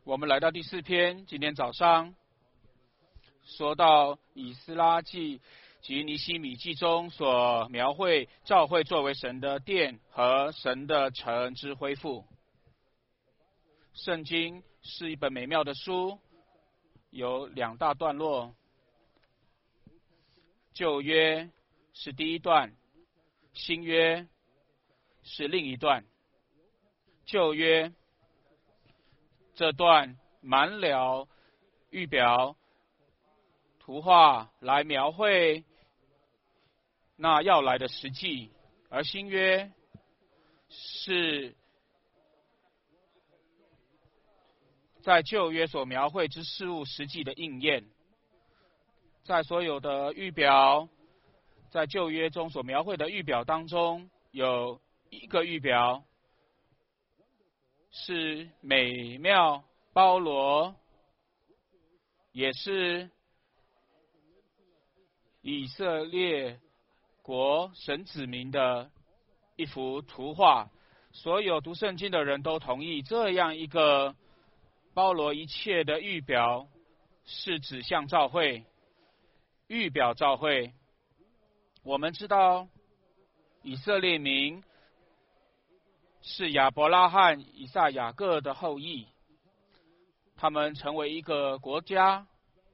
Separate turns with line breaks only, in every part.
我们来到第4篇，今天早上说到以斯拉记及尼希米记中所描绘教会作为神的殿和神的城之恢复。圣经是一本美妙的书，有2大段落。旧约是第一段，新约是另一段。旧约这段满了预表图画来描绘那要来的实际，而新约是在旧约所描绘之事物实际的应验。在所有的预表，在旧约中所描绘的预表当中，有一个预表是美妙包罗，也是以色列国神子民的一幅图画。所有读圣经的人都同意，这样一个包罗一切的预表是指向召会，预表召会。我们知道以色列民是亚伯拉罕、以撒、雅各的后裔，他们成为一个国家，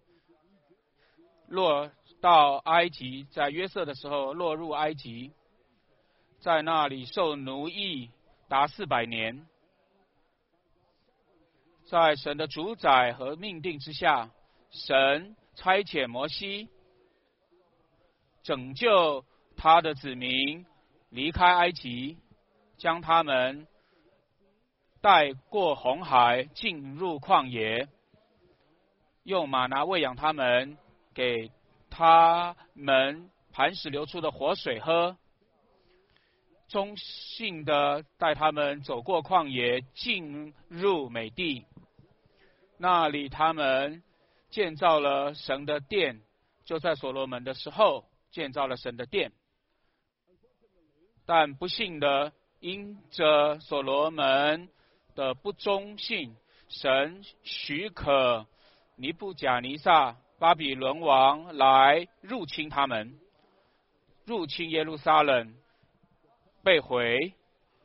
落到埃及，在约瑟的时候落入埃及，在那里受奴役达400年。在神的主宰和命定之下，神差遣摩西拯救他的子民离开埃及，将他们带过红海，进入旷野，用玛拿喂养他们，给他们磐石流出的活水喝，忠信的带他们走过旷野，进入美地。那里他们建造了神的殿，就在所罗门的时候建造了神的殿。但不幸的，因着所罗门的不忠信，神许可尼布甲尼撒巴比伦王来入侵他们，入侵耶路撒冷，被毁，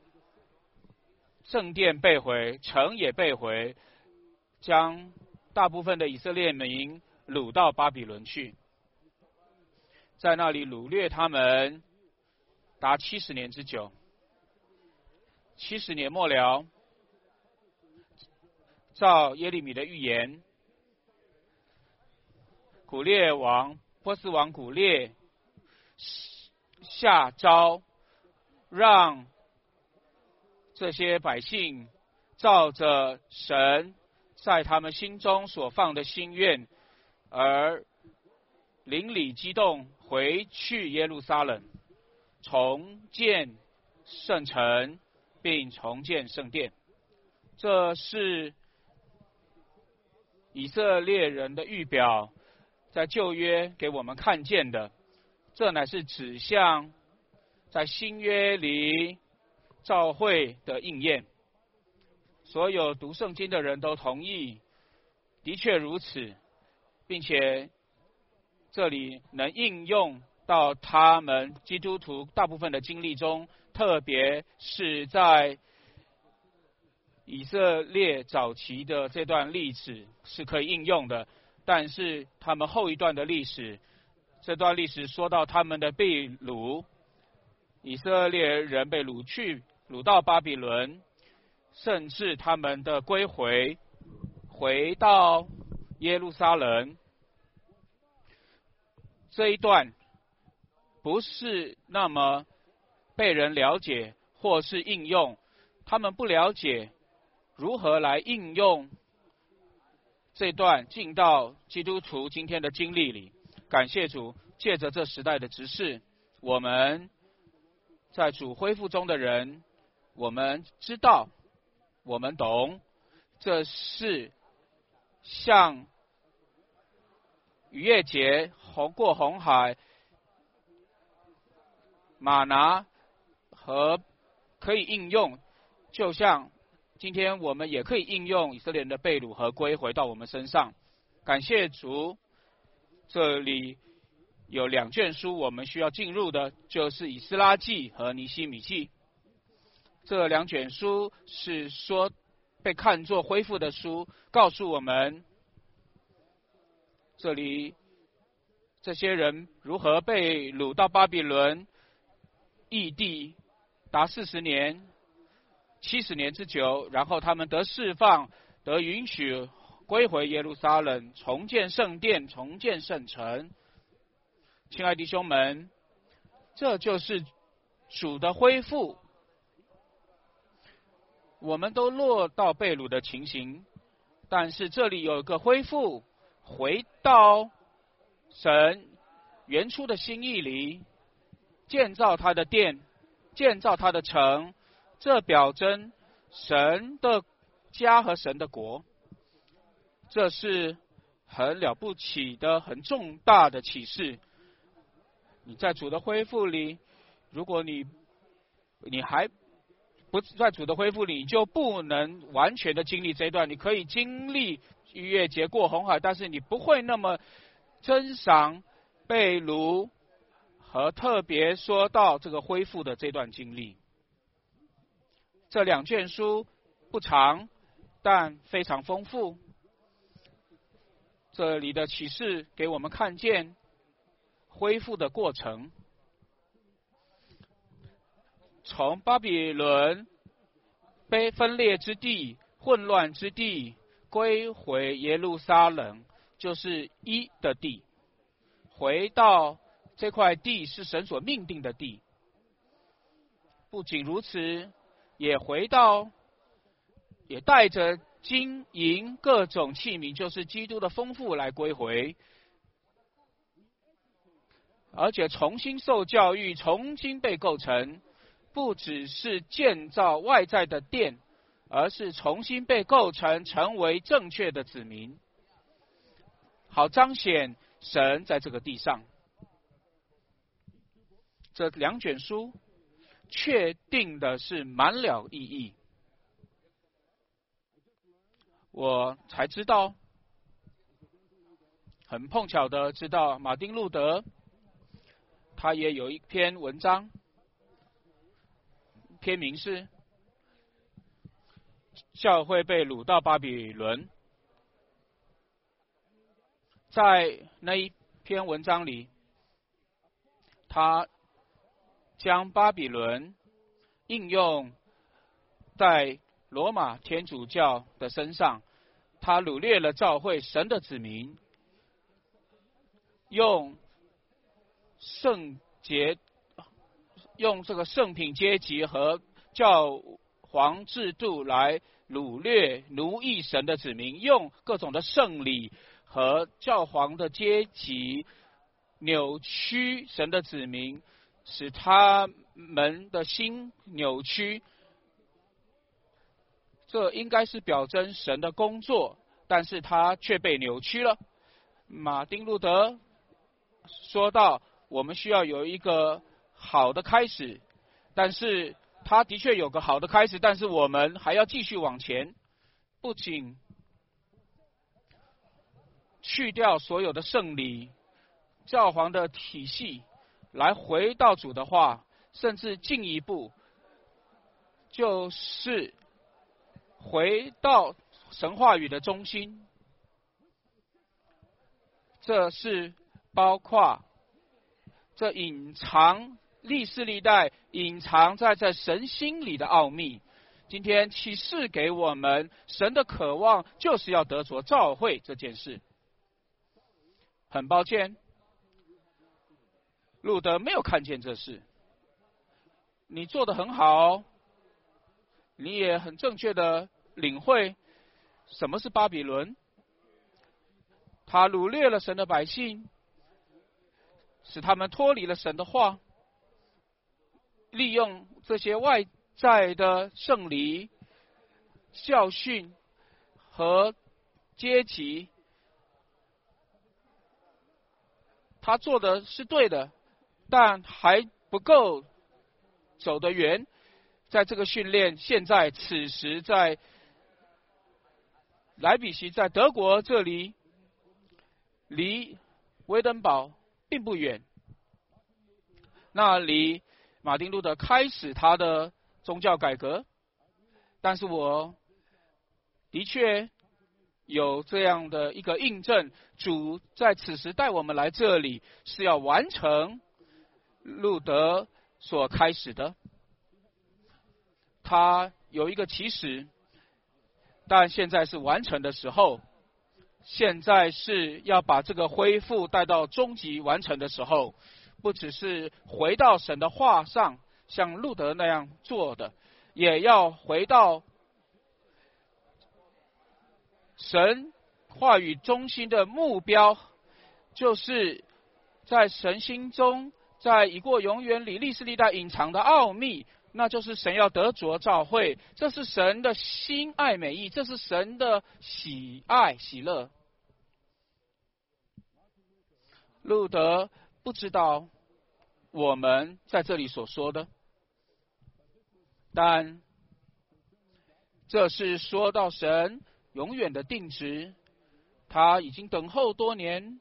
圣殿被毁，城也被毁，将大部分的以色列民掳到巴比伦去，在那里掳掠他们达70年之久。70年末了，照耶利米的预言，古列王波斯王古列下诏，让这些百姓照着神在他们心中所放的心愿，而邻里激动回去耶路撒冷，重建圣城，并重建圣殿。这是以色列人的预表，在旧约给我们看见的，这乃是指向在新约里召会的应验。所有读圣经的人都同意，的确如此，并且这里能应用到他们基督徒大部分的经历中，特别是在以色列早期的这段历史是可以应用的。但是他们后一段的历史，这段历史说到他们的被掳，以色列人被掳到巴比伦，甚至他们的归回，回到耶路撒冷，这一段不是那么被人了解或是应用，他们不了解如何来应用这段进到基督徒今天的经历里。感谢主，借着这时代的执事，我们在主恢复中的人，我们知道，我们懂，这是像逾越节过红海，玛拿和可以应用，就像今天我们也可以应用以色列人的被掳和归回到我们身上。感谢主，这里有2卷书我们需要进入的，就是以斯拉记和尼希米记。这2卷书是说被看作恢复的书，告诉我们这里这些人如何被掳到巴比伦异地达40年、70年之久，然后他们得释放，得允许归回耶路撒冷，重建圣殿，重建圣城。亲爱的弟兄们，这就是主的恢复。我们都落到被掳的情形，但是这里有一个恢复，回到神原初的心意里，建造他的殿，建造他的城，这表征神的家和神的国。这是很了不起的、很重大的启示。你在主的恢复里，如果你还不在主的恢复里，你就不能完全的经历这一段。你可以经历逾越节过红海，但是你不会那么珍赏被掳和特别说到这个恢复的这段经历。这2卷书不长，但非常丰富。这里的启示给我们看见恢复的过程，从巴比伦被分裂之地、混乱之地归回耶路撒冷，就是一的地，回到这块地是神所命定的地。不仅如此，也带着金银各种器皿，就是基督的丰富来归回，而且重新受教育，重新被构成，不只是建造外在的殿，而是重新被构成，成为正确的子民，好彰显神在这个地上。这2卷书确定的是满了意义。我才知道，很碰巧的知道马丁路德他也有一篇文章，篇名是教会被掳到巴比伦。在那一篇文章里，他将巴比伦应用在罗马天主教的身上，他掳掠了教会神的子民，用这个圣品阶级和教皇制度来掳掠奴役神的子民，用各种的圣礼和教皇的阶级扭曲神的子民，使他们的心扭曲。这应该是表征神的工作，但是他却被扭曲了。马丁路德说到，我们需要有一个好的开始，但是他的确有个好的开始，但是我们还要继续往前，不仅去掉所有的圣礼、教皇的体系，来回到主的话，甚至进一步，就是回到神话语的中心。这是包括这隐藏历世历代隐藏在这神心里的奥秘。今天启示给我们，神的渴望就是要得着教会这件事。很抱歉，路德没有看见这事。你做得很好，你也很正确的领会什么是巴比伦。他掳掠了神的百姓，使他们脱离了神的话，利用这些外在的圣礼、教训和阶级，他做的是对的，但还不够走得远。 在这个训练，现在此时在莱比锡，在德国这里，离维登堡并不远。那里马丁路德开始他的宗教改革，但是我的确有这样的一个印证，主在此时带我们来这里，是要完成路德所开始的。他有一个起始，但现在是完成的时候，现在是要把这个恢复带到终极完成的时候，不只是回到神的话上，像路德那样做的，也要回到神话语中心的目标，就是在神心中，在已过永远里历世历代隐藏的奥秘，那就是神要得着召会，这是神的心爱美意，这是神的喜爱喜乐。路德不知道我们在这里所说的，但这是说到神永远的定旨，他已经等候多年，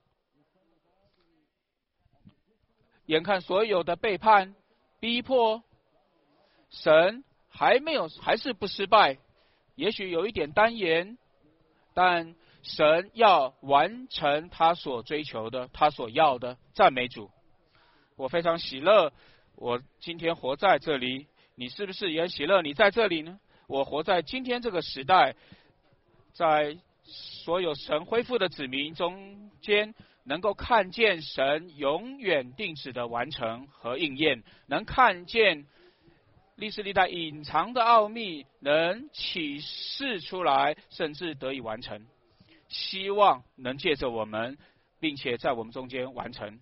眼看所有的背叛逼迫，神还是不失败，也许有一点单言，但神要完成他所追求的，他所要的。赞美主！我非常喜乐，我今天活在这里，你是不是也喜乐你在这里呢？我活在今天这个时代，在所有神恢复的子民中间，能够看见神永远定旨的完成和应验，能看见历世历代隐藏的奥秘能启示出来，甚至得以完成。希望能借着我们，并且在我们中间完成。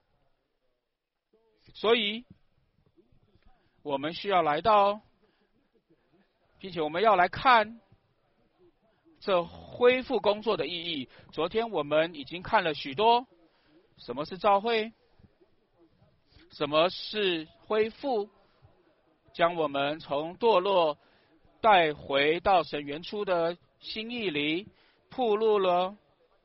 所以我们需要来到，并且我们要来看这恢复工作的意义。昨天我们已经看了许多，什么是召会，什么是恢复，将我们从堕落带回到神原初的心意里，暴露了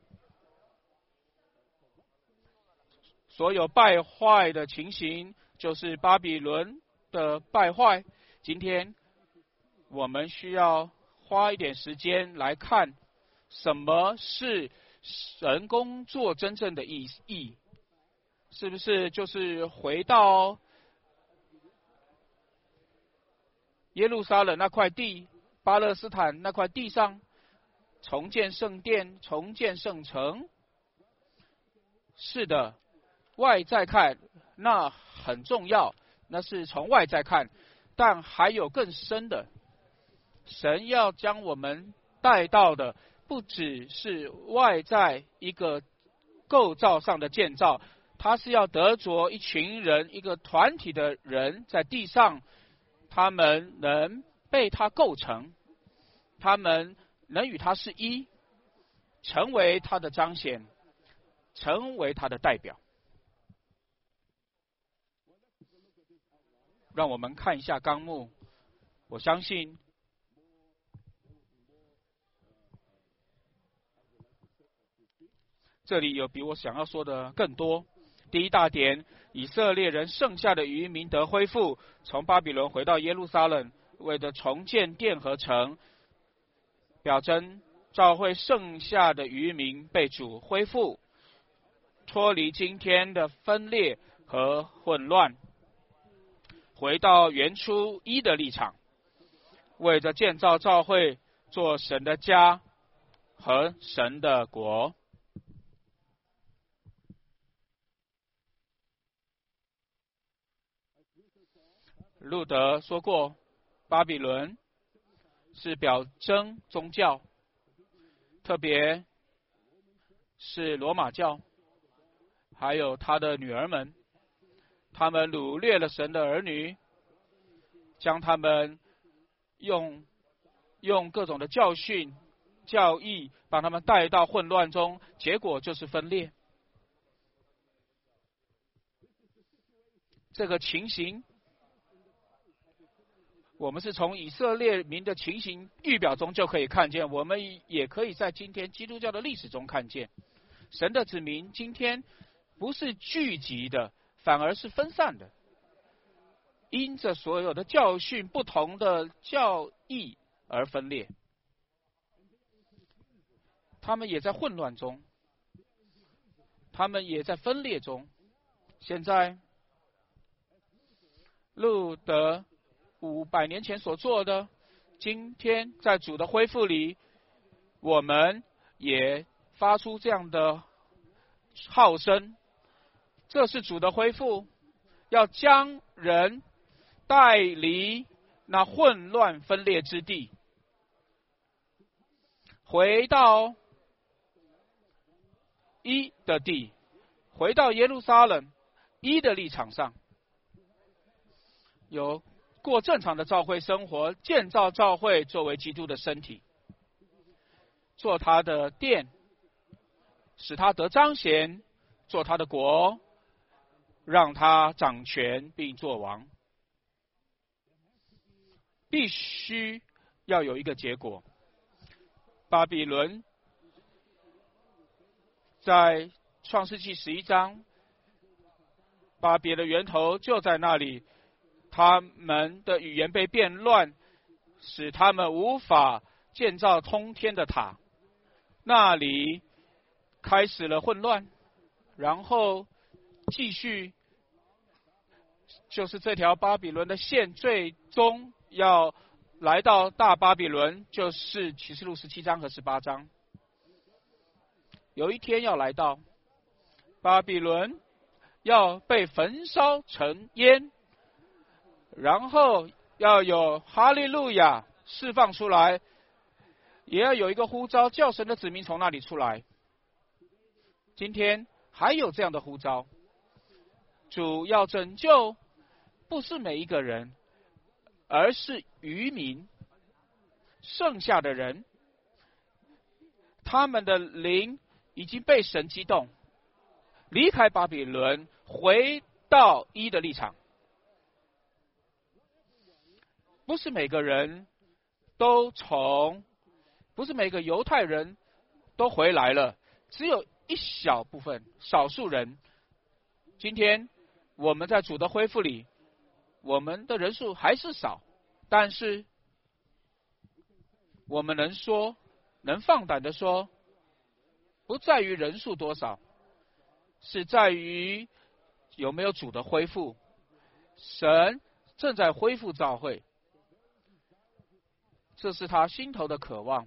所有败坏的情形，就是巴比伦的败坏。今天我们需要花一点时间来看，什么是神工作真正的意义，是不是就是回到耶路撒冷那块地，巴勒斯坦那块地上，重建圣殿，重建圣城？是的，外在看那很重要，那是从外在看，但还有更深的，神要将我们带到的不只是外在一个构造上的建造，他是要得着一群人，一个团体的人在地上，他们能被他构成，他们能与他是一，成为他的彰显，成为他的代表。让我们看一下纲目，我相信这里有比我想要说的更多。第一大点，以色列人剩下的渔民得恢复，从巴比伦回到耶路撒冷，为了重建殿和城，表征召会剩下的渔民被主恢复，脱离今天的分裂和混乱，回到原初一的立场，为着建造召会，做神的家和神的国。路德说过，巴比伦是表征宗教，特别是罗马教，还有他的女儿们，他们掳掠了神的儿女，将他们用各种的教训、教义，把他们带到混乱中，结果就是分裂。这个情形我们是从以色列民的情形预表中就可以看见，我们也可以在今天基督教的历史中看见，神的子民今天不是聚集的，反而是分散的，因着所有的教训不同的教义而分裂，他们也在混乱中，他们也在分裂中。现在路德500年前所做的，今天在主的恢复里，我们也发出这样的号声，这是主的恢复，要将人带离那混乱分裂之地，回到一的地，回到耶路撒冷一的立场上，有过正常的教会生活，建造教会作为基督的身体，做他的殿，使他得彰显，做他的国，让他掌权并作王。必须要有一个结果。巴比伦在创世纪11章，巴别的源头就在那里，他们的语言被变乱，使他们无法建造通天的塔，那里开始了混乱，然后继续，就是这条巴比伦的线最终要来到大巴比伦，就是启示录17章和18章。有一天要来到，巴比伦要被焚烧成烟，然后要有哈利路亚释放出来，也要有一个呼召，叫神的子民从那里出来。今天还有这样的呼召，主要拯救不是每一个人，而是渔民，剩下的人，他们的灵已经被神激动，离开巴比伦，回到一的立场。不是每个人都不是每个犹太人都回来了，只有一小部分少数人。今天我们在主的恢复里，我们的人数还是少，但是我们能放胆的说，不在于人数多少，是在于有没有主的恢复。神正在恢复教会，这是他心头的渴望。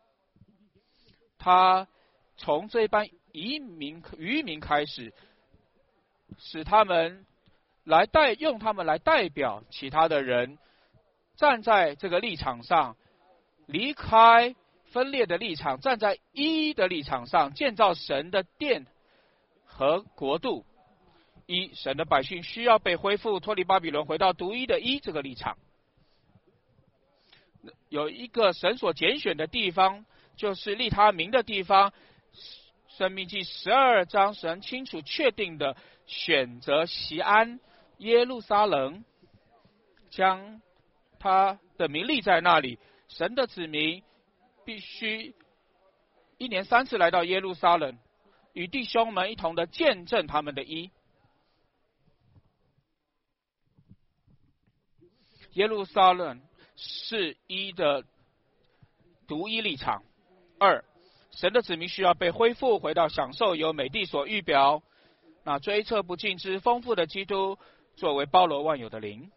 他从这班渔民开始，使他们用他们来代表其他的人，站在这个立场上，离开分裂的立场，站在一的立场上，建造神的殿和国度。神的百姓需要被恢复，脱离巴比伦，回到独一的一这个立场。有一个神所拣选的地方，就是立他名的地方。申命记12章，神清楚确定的选择锡安耶路撒冷，将他的名立在那里。神的子民必须1年3次来到耶路撒冷，与弟兄们一同的见证他们的一。耶路撒冷是一的独一立场。2，神的子民需要被恢复，回到享受由美地所预表，那追测不尽之丰富的基督，作为包罗万有的灵。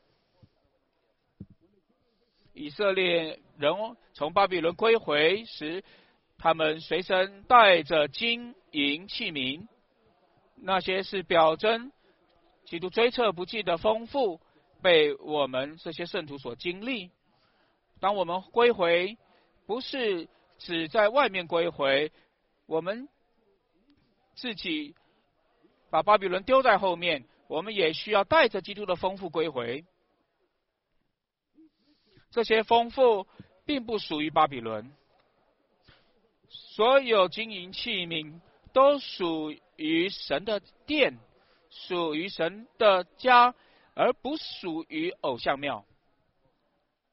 以色列人从巴比伦归回时，他们随身带着金银器皿，那些是表征基督追测不尽的丰富，被我们这些圣徒所经历。当我们归回，不是只在外面归回，我们自己把巴比伦丢在后面，我们也需要带着基督的丰富归回。这些丰富并不属于巴比伦，所有金银器皿都属于神的殿，属于神的家，而不属于偶像庙。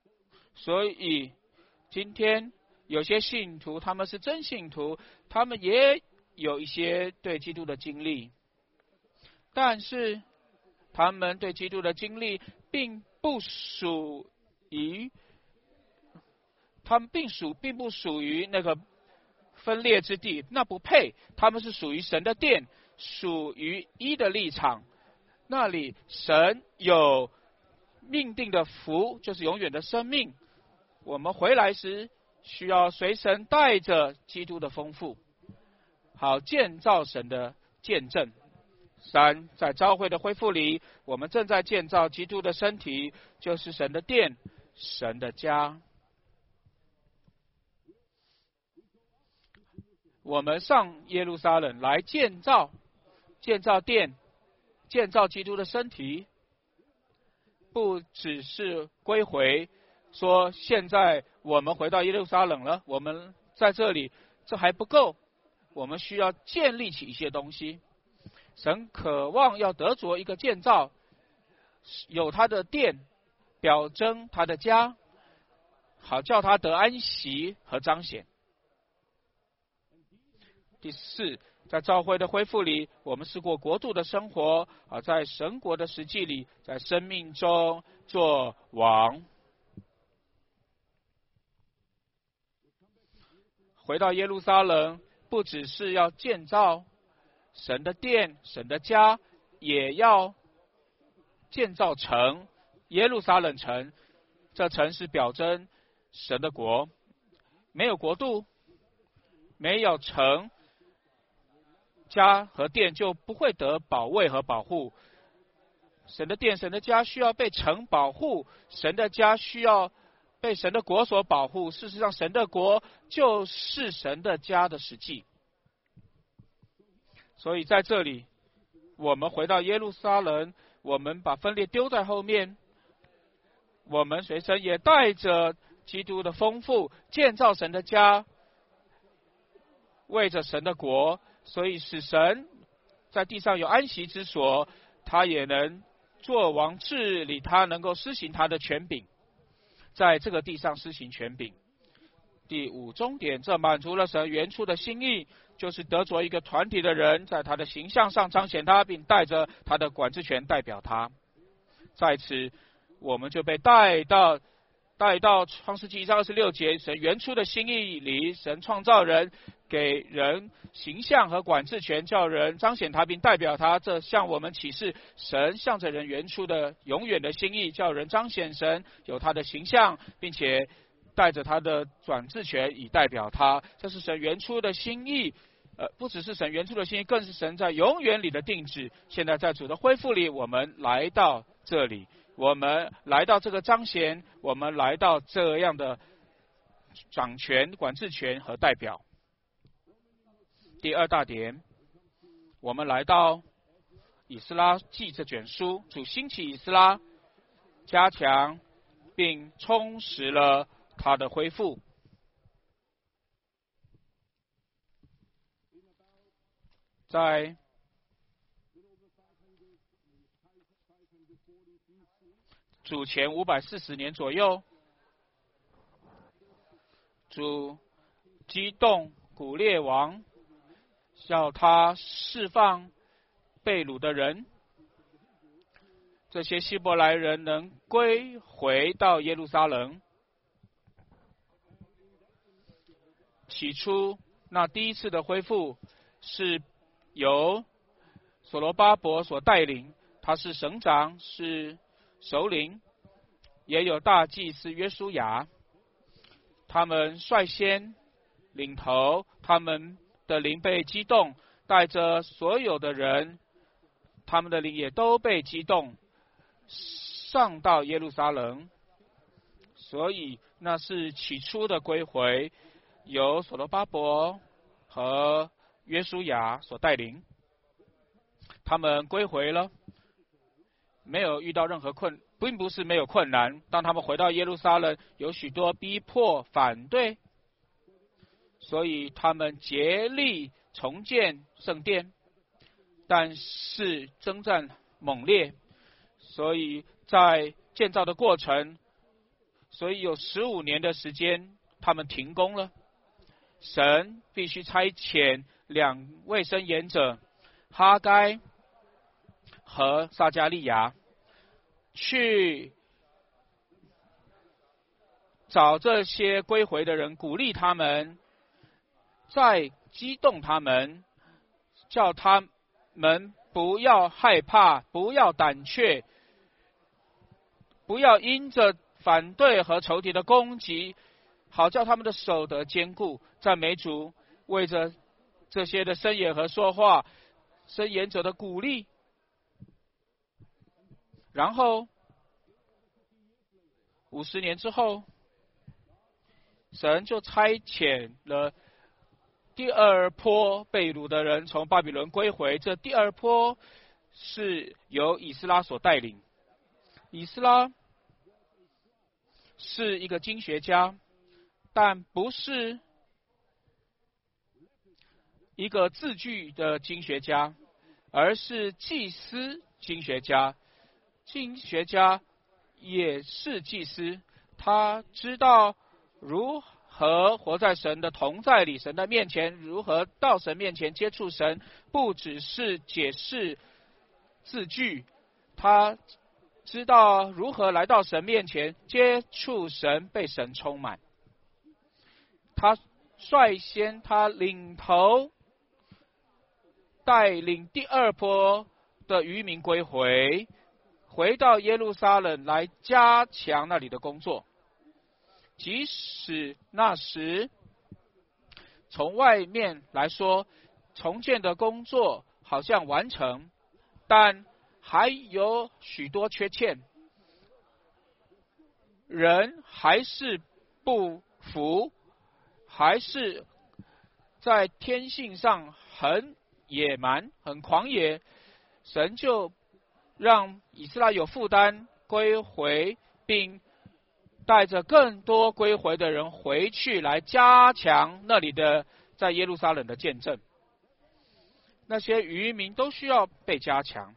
所以今天有些信徒他们是真信徒，他们也有一些对基督的经历，但是他们对基督的经历并不属于，他们并不属于那个分裂之地，那不配。他们是属于神的殿，属于一的立场，那里神有命定的福，就是永远的生命。我们回来时需要随神带着基督的丰富，好建造神的见证。3，在教会的恢复里，我们正在建造基督的身体，就是神的殿，神的家。我们上耶路撒冷来建造殿，建造基督的身体，不只是归回，说现在我们回到耶路撒冷了，我们在这里，这还不够，我们需要建立起一些东西。神渴望要得着一个建造，有他的殿，表征他的家，好叫他得安息和彰显。第4，在教会的恢复里，我们是过国度的生活，在神国的实际里，在生命中做王。回到耶路撒冷，不只是要建造神的殿，神的家，也要建造城，耶路撒冷城。这城是表征神的国，没有国度，没有城，家和殿就不会得保卫和保护。神的殿、神的家需要被城保护，神的家需要被神的国所保护。事实上，神的国就是神的家的实际。所以在这里，我们回到耶路撒冷，我们把分裂丢在后面，我们随身也带着基督的丰富，建造神的家，为着神的国，所以使神在地上有安息之所，他也能做王治理，他能够施行他的权柄，在这个地上施行权柄。第5，终点，这满足了神原初的心意，就是得着一个团体的人，在他的形象上彰显他，并带着他的管制权代表他。在此，我们就被带到创世纪1章26节，神原初的心意里，神创造人，给人形象和管制权，叫人彰显他并代表他。这向我们启示，神向着人原初的永远的心意，叫人彰显神，有他的形象，并且带着他的管制权以代表他。这是神原初的心意，不只是神原初的心意，更是神在永远里的定旨。现在在主的恢复里，我们来到这里，我们来到这个彰显，我们来到这样的掌权、管制权和代表。第2大点，我们来到以斯拉记这卷书，主兴起以斯拉，加强并充实了他的恢复。在主前540年左右，主激动古列王，叫他释放被掳的人，这些希伯来人能归回到耶路撒冷。起初，那第一次的恢复是由所罗巴伯所带领，他是省长，是首领，也有大祭司约书亚，他们率先领头，他们的灵被激动，带着所有的人，他们的灵也都被激动，上到耶路撒冷。所以那是起初的归回，由所罗巴伯和约书亚所带领，他们归回了，没有遇到任何并不是没有困难。当他们回到耶路撒冷，有许多逼迫反对，所以他们竭力重建圣殿，但是征战猛烈，所以在建造的过程所以有15年的时间，他们停工了。神必须差遣2位申言者哈该和撒迦利亚去找这些归回的人，鼓励他们，再激动他们，叫他们不要害怕，不要胆怯，不要因着反对和仇敌的攻击，好叫他们的手得坚固。赞美主，为着这些的申言和说话申言者的鼓励。然后50年之后，神就差遣了第二波被掳的人从巴比伦归回。这第二波是由以斯拉所带领。以斯拉是一个经学家，但不是一个字句的经学家，而是祭司经学家。经学家也是祭司，他知道如何活在神的同在里，神的面前，如何到神面前接触神，不只是解释字句，他知道如何来到神面前接触神，被神充满。他率先，他领头带领第二波的渔民归回，回到耶路撒冷来加强那里的工作。即使那时从外面来说，重建的工作好像完成，但还有许多缺欠，人还是不服，还是在天性上很野蛮、很狂野。神就让以斯拉有负担归回，并带着更多归回的人回去，来加强那里的在耶路撒冷的见证。那些渔民都需要被加强。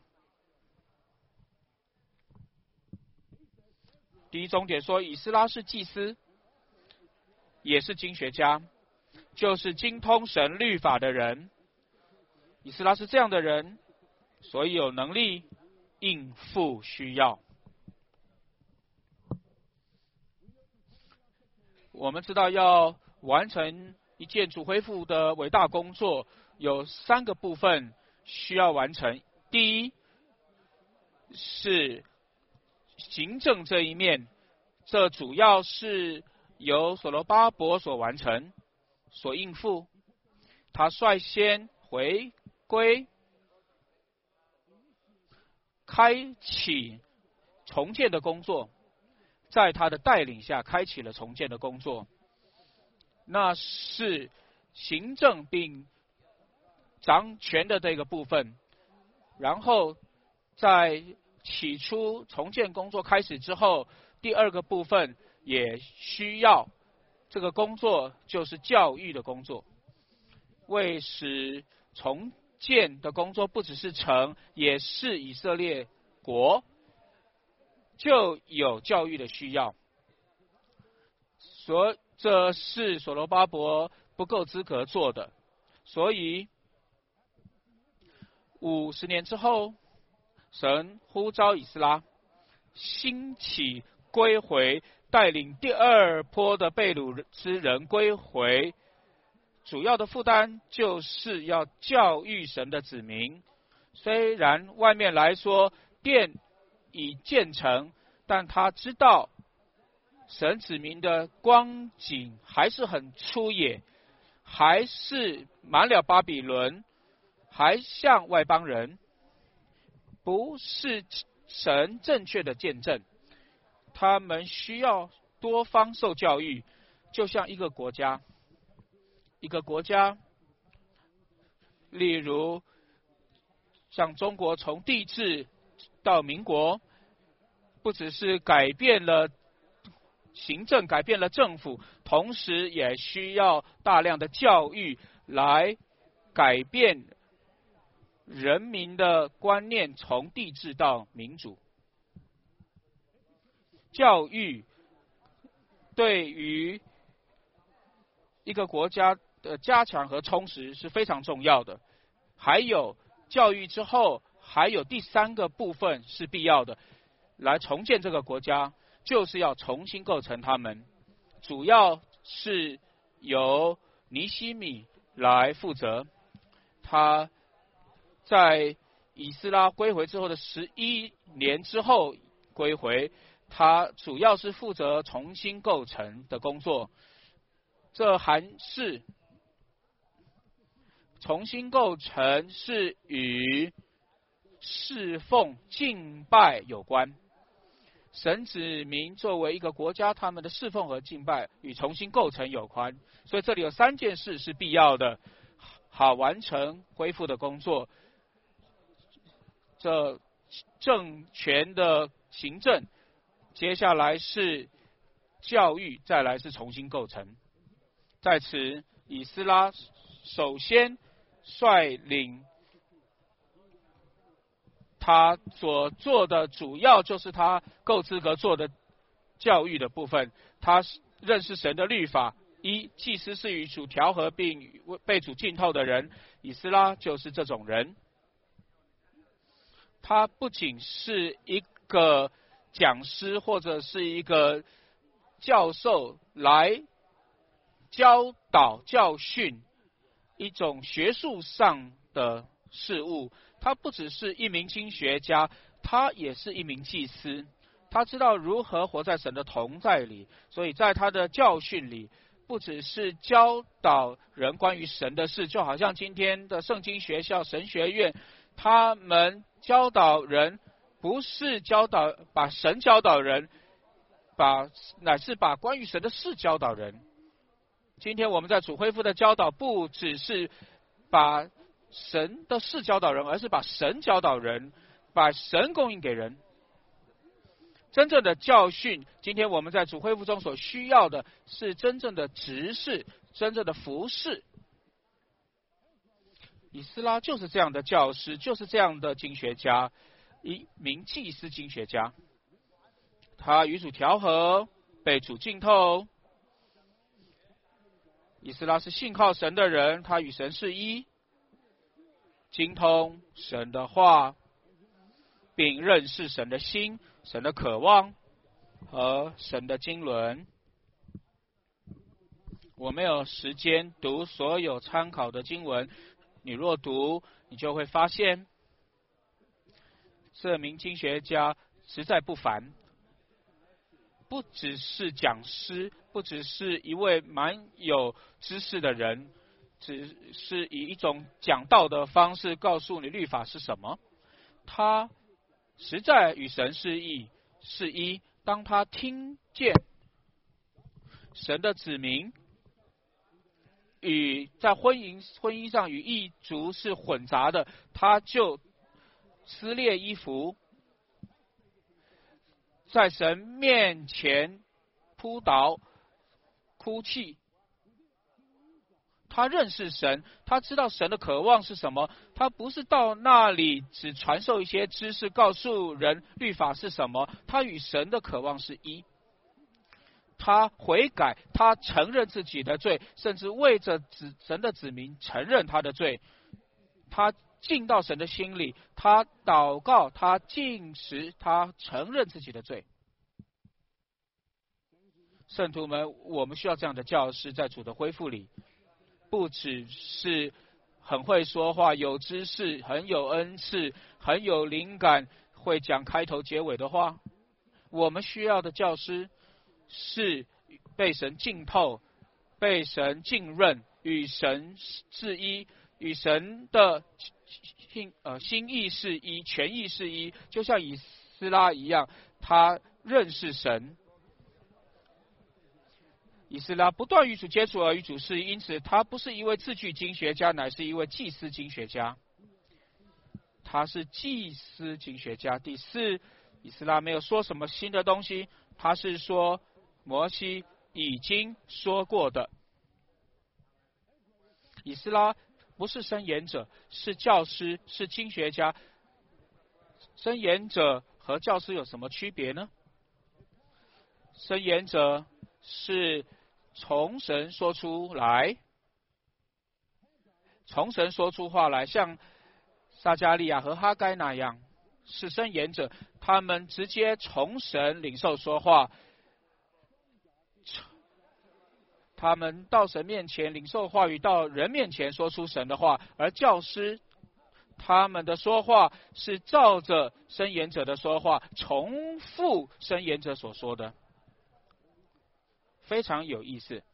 第一重点说，以斯拉是祭司，也是经学家，就是精通神律法的人。以斯拉是这样的人，所以有能力应付需要。我们知道，要完成一件主恢复的伟大工作，有3个部分需要完成。第一是行政这一面，这主要是由所罗巴伯所完成、所应付。他率先回归，开启重建的工作，在他的带领下开启了重建的工作。那是行政并掌权的这个部分。然后在起初重建工作开始之后，第2个部分也需要，这个工作就是教育的工作，为使重建的工作不只是成，也是以色列国，就有教育的需要。这是所罗巴伯不够资格做的，所以50年之后，神呼召以斯拉兴起归回，带领第2波的被掳之人归回。主要的负担就是要教育神的子民。虽然外面来说殿已建成，但他知道神子民的光景还是很粗野，还是满了巴比伦，还像外邦人，不是神正确的见证。他们需要多方受教育，就像一个国家，例如像中国从帝制到民国，不只是改变了行政，改变了政府，同时也需要大量的教育来改变人民的观念，从帝制到民主。教育对于一个国家的加强和充实是非常重要的。还有教育之后，还有第三个部分是必要的，来重建这个国家，就是要重新构成他们，主要是由尼希米来负责。他在以斯拉归回之后的11年之后归回，他主要是负责重新构成的工作。这还是重新构成是与侍奉敬拜有关。神子民作为一个国家，他们的侍奉和敬拜与重新构成有关，所以这里有3件事是必要的，好完成恢复的工作。这政权的行政，接下来是教育，再来是重新构成。在此，以斯拉首先率领他所做的主要就是他够资格做的教育的部分。他认识神的律法，祭司是与主调和并被主浸透的人，以斯拉就是这种人。他不仅是一个讲师或者是一个教授来教导教训一种学术上的事物，他不只是一名经学家，他也是一名祭司。他知道如何活在神的同在里，所以在他的教训里，不只是教导人关于神的事，就好像今天的圣经学校、神学院，他们教导人不是把神教导人，乃是把关于神的事教导人。今天我们在主恢复的教导，不只是把神的事教导人，而是把神教导人，把神供应给人。真正的教训，今天我们在主恢复中所需要的是真正的执事，真正的服事。以斯拉就是这样的教师，就是这样的经学家，一名祭司经学家。他与主调和，被主浸透。以斯拉是信靠神的人，他与神是一，精通神的话，并认识神的心、神的渴望和神的经纶。我没有时间读所有参考的经文，你若读，你就会发现这名经学家实在不凡，不只是讲师，不只是一位蛮有知识的人，只是以一种讲道的方式告诉你律法是什么。他实在与神是一，当他听见神的子民与在婚姻上与异族是混杂的，他就撕裂衣服，在神面前扑倒哭泣。他认识神，他知道神的渴望是什么。他不是到那里只传授一些知识，告诉人律法是什么。他与神的渴望是一。他悔改，他承认自己的罪，甚至为着神的子民承认他的罪。他进到神的心里，他祷告，他禁食，他承认自己的罪。圣徒们，我们需要这样的教师，在主的恢复里，不只是很会说话、有知识、很有恩赐、很有灵感，会讲开头结尾的话。我们需要的教师是被神浸透、被神浸润、与神是一、与神的心意是一、权意是一，就像以斯拉一样，他认识神。以斯拉不断与主接触而与主是一，因此他不是一位字句经学家，乃是一位祭司经学家。他是祭司经学家。第四，以斯拉没有说什么新的东西，他是说摩西已经说过的。以斯拉不是申言者，是教师，是经学家。申言者和教师有什么区别呢？申言者是从神说出来，从神说出话来，像撒迦利亚和哈该那样，是申言者，他们直接从神领受说话，他们到神面前领受话语，到人面前说出神的话，而教师他们的说话是照着申言者的说话，重复申言者所说的，非常有意思。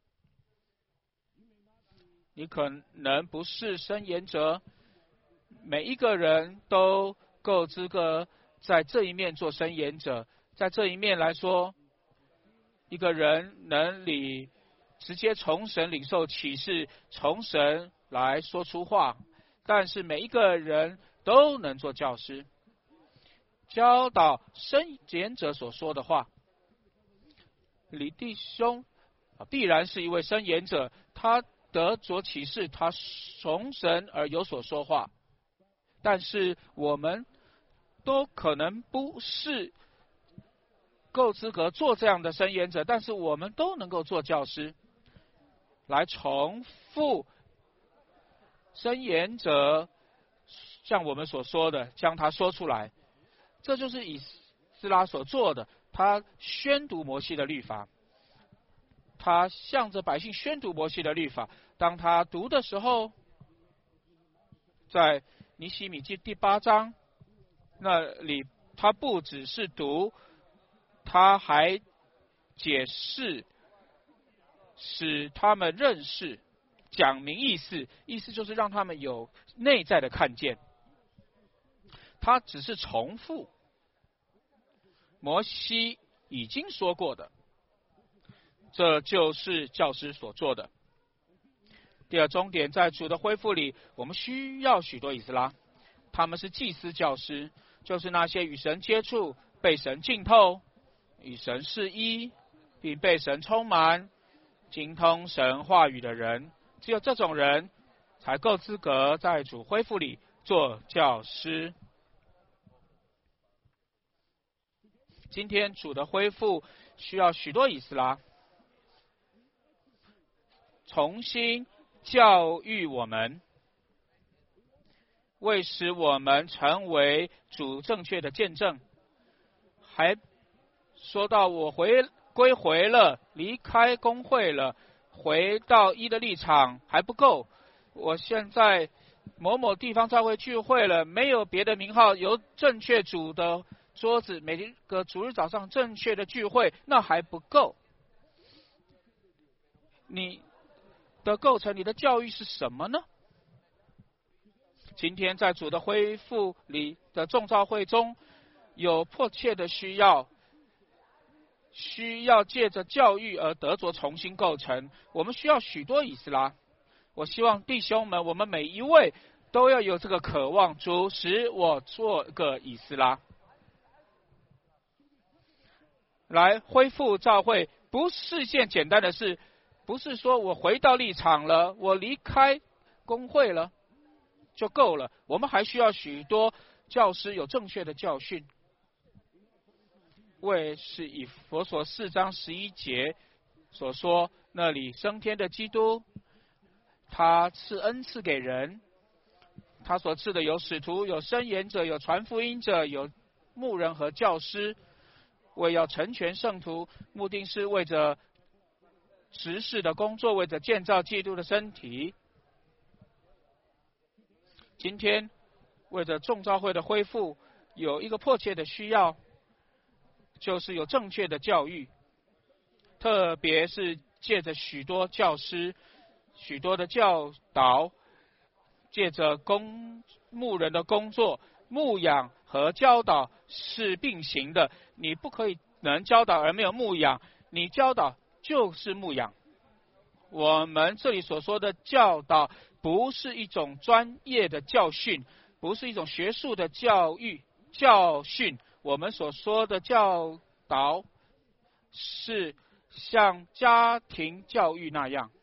你可能不是申言者，每一个人都够资格在这一面做申言者。在这一面来说，一个人能直接从神领受启示，从神来说出话，但是每一个人都能做教师，教导申言者所说的话。李弟兄必然是一位申言者，他得着启示，他从神而有所说话，但是我们都可能不是够资格做这样的申言者，但是我们都能够做教师，来重复申言者像我们所说的，将它说出来。这就是以斯拉所做的，他宣读摩西的律法，他向着百姓宣读摩西的律法。当他读的时候，在尼希米记第8章那里，他不只是读，他还解释，使他们认识，讲明意思，意思就是让他们有内在的看见。他只是重复摩西已经说过的，这就是教师所做的。第二重点，在主的恢复里，我们需要许多以斯拉，他们是祭司教师，就是那些与神接触、被神浸透、与神是一，并被神充满、精通神话语的人。只有这种人才够资格在主恢复里做教师。今天主的恢复需要许多以斯拉，重新教育我们，为使我们成为主正确的见证。还说到我归回了，离开公会了，回到一的立场还不够。我现在某某地方教会聚会了，没有别的名号，有正确主的桌子，每个主日早上正确的聚会，那还不够。你的构成，你的教育是什么呢？今天在主的恢复里的众召会中，有迫切的需要借着教育而得着重新构成。我们需要许多以斯拉。我希望弟兄们，我们每一位都要有这个渴望，主使我做个以斯拉，来恢复教会，不是一件简单的事。不是说我回到立场了，我离开公会了就够了，我们还需要许多教师有正确的教训。为是以弗所4章11节所说，那里升天的基督，他赐恩赐给人，他所赐的有使徒，有申言者，有传福音者，有牧人和教师，为要成全圣徒，目的是为着执事的工作，为着建造基督的身体。今天为着众召会的恢复，有一个迫切的需要，就是有正确的教育，特别是借着许多教师、许多的教导，借着牧人的工作，牧养和教导是并行的。你不可以能教导而没有牧养，你教导就是牧养。我们这里所说的教导，不是一种专业的教训，不是一种学术的教训。我们所说的教导，是像家庭教育那样。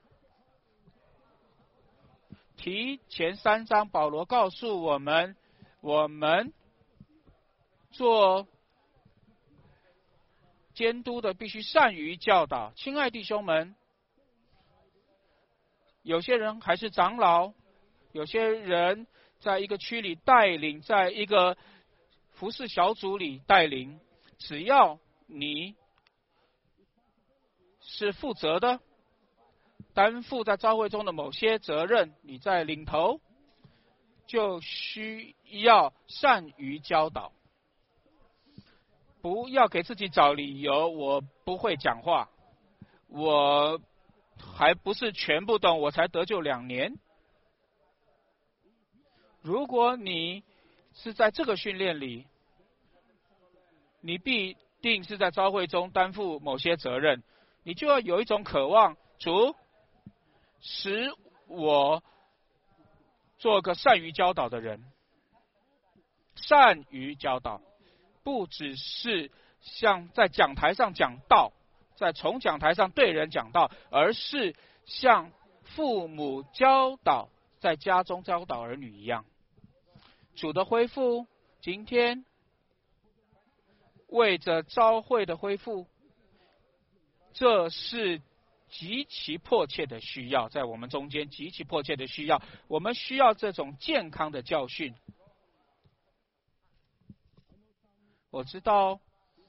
提前3章，保罗告诉我们，我们做监督的必须善于教导。亲爱弟兄们，有些人还是长老，有些人在一个区里带领，在一个服侍小组里带领，只要你是负责的，担负在教会中的某些责任，你在领头，就需要善于教导。不要给自己找理由，我不会讲话，我还不是全部懂，我才得救2年。如果你是在这个训练里，你必定是在教会中担负某些责任，你就要有一种渴望，主使我做个善于教导的人。善于教导不只是像在讲台上讲道，在从讲台上对人讲道，而是像父母教导在家中教导儿女一样。主的恢复，今天为着教会的恢复，这是极其迫切的需要，在我们中间极其迫切的需要，我们需要这种健康的教训。我知道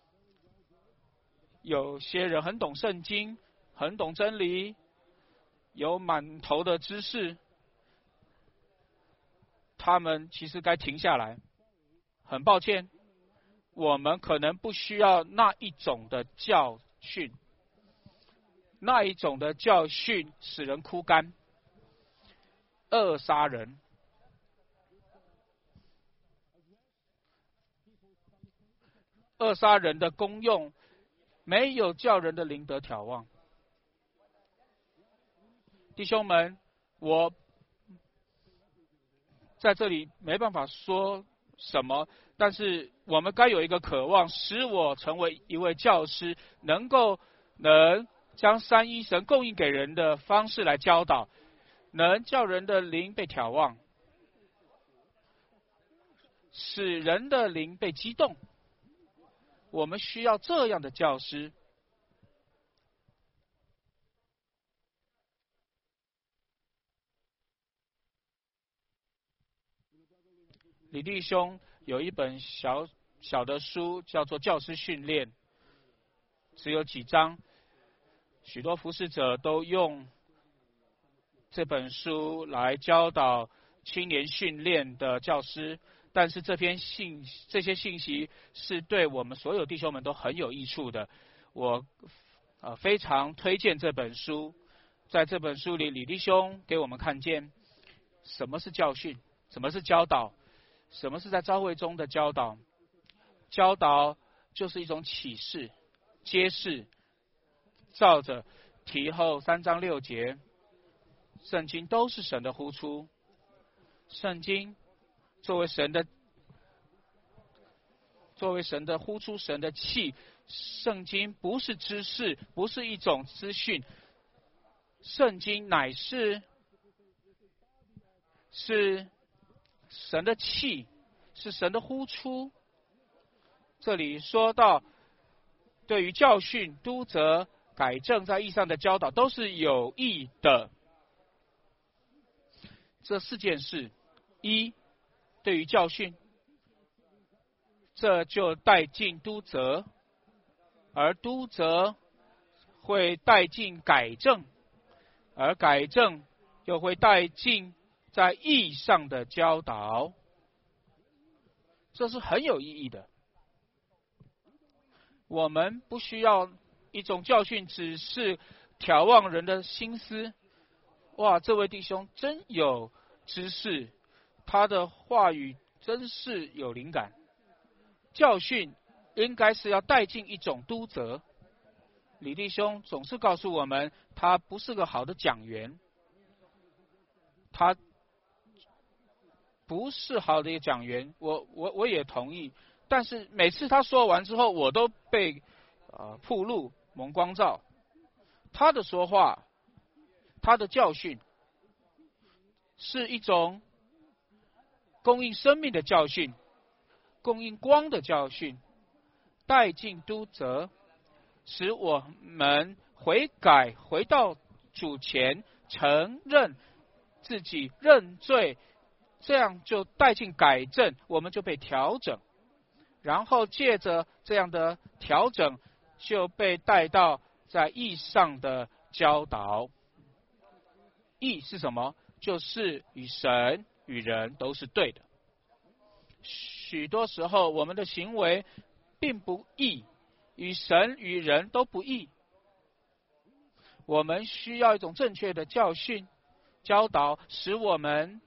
有些人很懂圣经，很懂真理，有满头的知识，他们其实该停下来。很抱歉，我们可能不需要那一种的教训，那一种的教训使人枯干，扼杀人。扼杀人的功用，没有叫人的灵得眺望。弟兄们，我在这里没办法说什么，但是我们该有一个渴望，使我成为一位教师，能将三一神供应给人的方式来教导，能叫人的灵被眺望，使人的灵被激动。我们需要这样的教师。李弟兄有一本小小的书，叫做《教师训练》，只有几章，许多服侍者都用这本书来教导青年训练的教师。但是这些信息是对我们所有弟兄们都很有益处的。我非常推荐这本书。在这本书里，李弟兄给我们看见什么是教训，什么是教导，什么是在教会中的教导。教导就是一种启示、揭示，照着提后3章6节，圣经都是神的呼出。圣经作为神的呼出，神的气，圣经不是知识，不是一种资讯，圣经乃是神的气，是神的呼出。这里说到，对于教训、督责、改正在义上的教导都是有益的。这4件事，一，对于教训，这就带进督责，而督责会带进改正，而改正又会带进在义上的教导，这是很有意义的。我们不需要一种教训，只是眺望人的心思。哇，这位弟兄真有知识，他的话语真是有灵感。教训应该是要带进一种督责。李弟兄总是告诉我们，他不是个好的讲员，他不是好的讲员，我也同意。但是每次他说完之后，我都被暴露蒙光照。他的说话，他的教训，是一种供应生命的教训，供应光的教训，带进督责， 使我们悔改，回到主前，承认自己认罪，这样就带进改正，我们就被调整，然后借着这样的调整，就被带到在义上的教导。义是什么？就是与神与人都是对的。许多时候我们的行为并不义，与神与人都不义。我们需要一种正确的教训教导，使我们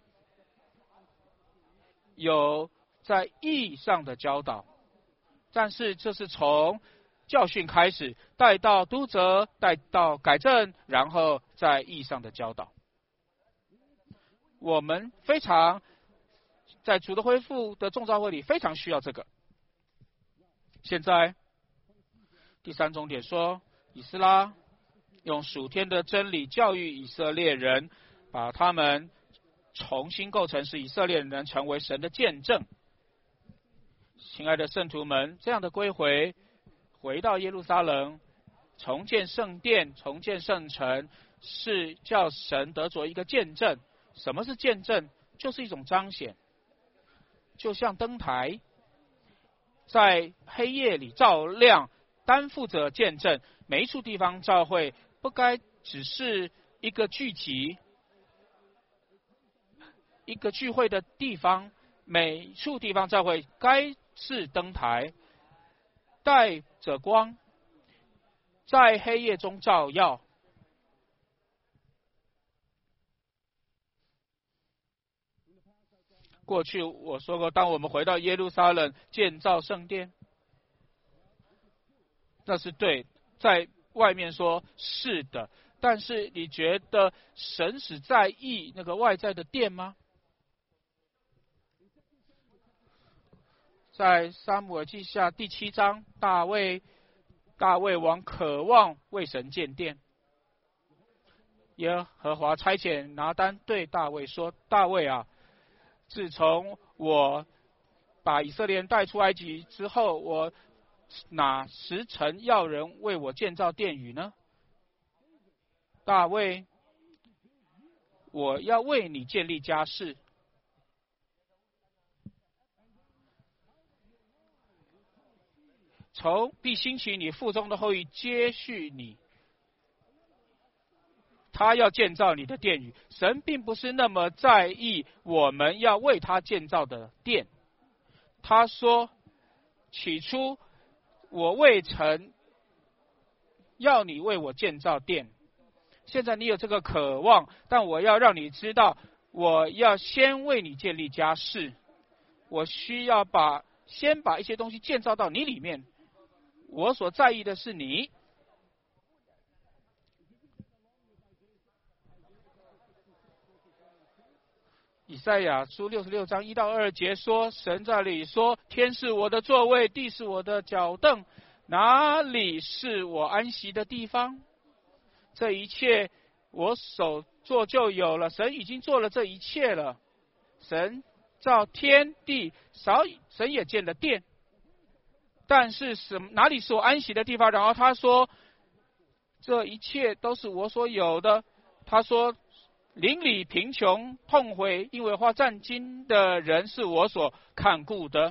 有在义上的教导。但是这是从教训开始，带到督责，带到改正，然后在义上的教导。我们非常在主的恢复的众召会里非常需要这个。现在第三重点说，以斯拉用属天的真理教育以色列人，把他们重新构成，使以色列人成为神的见证。亲爱的圣徒们，这样的归回到耶路撒冷，重建圣殿，重建圣城，是叫神得着一个见证。什么是见证？就是一种彰显，就像灯台在黑夜里照亮，担负着见证。每一处地方教会不该只是一个聚集、一个聚会的地方，每一处地方教会该是灯台，带着光，在黑夜中照耀。过去我说过，当我们回到耶路撒冷建造圣殿，那是对，在外面说是的，但是你觉得神是在意那个外在的殿吗？在撒母耳记下第7章，大卫王渴望为神建殿，耶和华差遣拿单对大卫说：大卫啊，自从我把以色列人带出埃及之后，我哪时曾要人为我建造殿宇呢？大卫，我要为你建立家室，必兴起你腹中的后裔接续你。他要建造你的殿宇。神并不是那么在意我们要为他建造的殿。他说，起初我未曾要你为我建造殿，现在你有这个渴望，但我要让你知道，我要先为你建立家室，我需要先把一些东西建造到你里面。我所在意的是你。以赛亚书66章1到2节说，神在这里说，天是我的座位，地是我的脚凳，哪里是我安息的地方？这一切我手做就有了，神已经做了这一切了。神造天地，神也建了殿，但是哪里是我安息的地方？然后他说，这一切都是我所有的。他说，邻里贫穷痛悔，因为花战金的人是我所看顾的。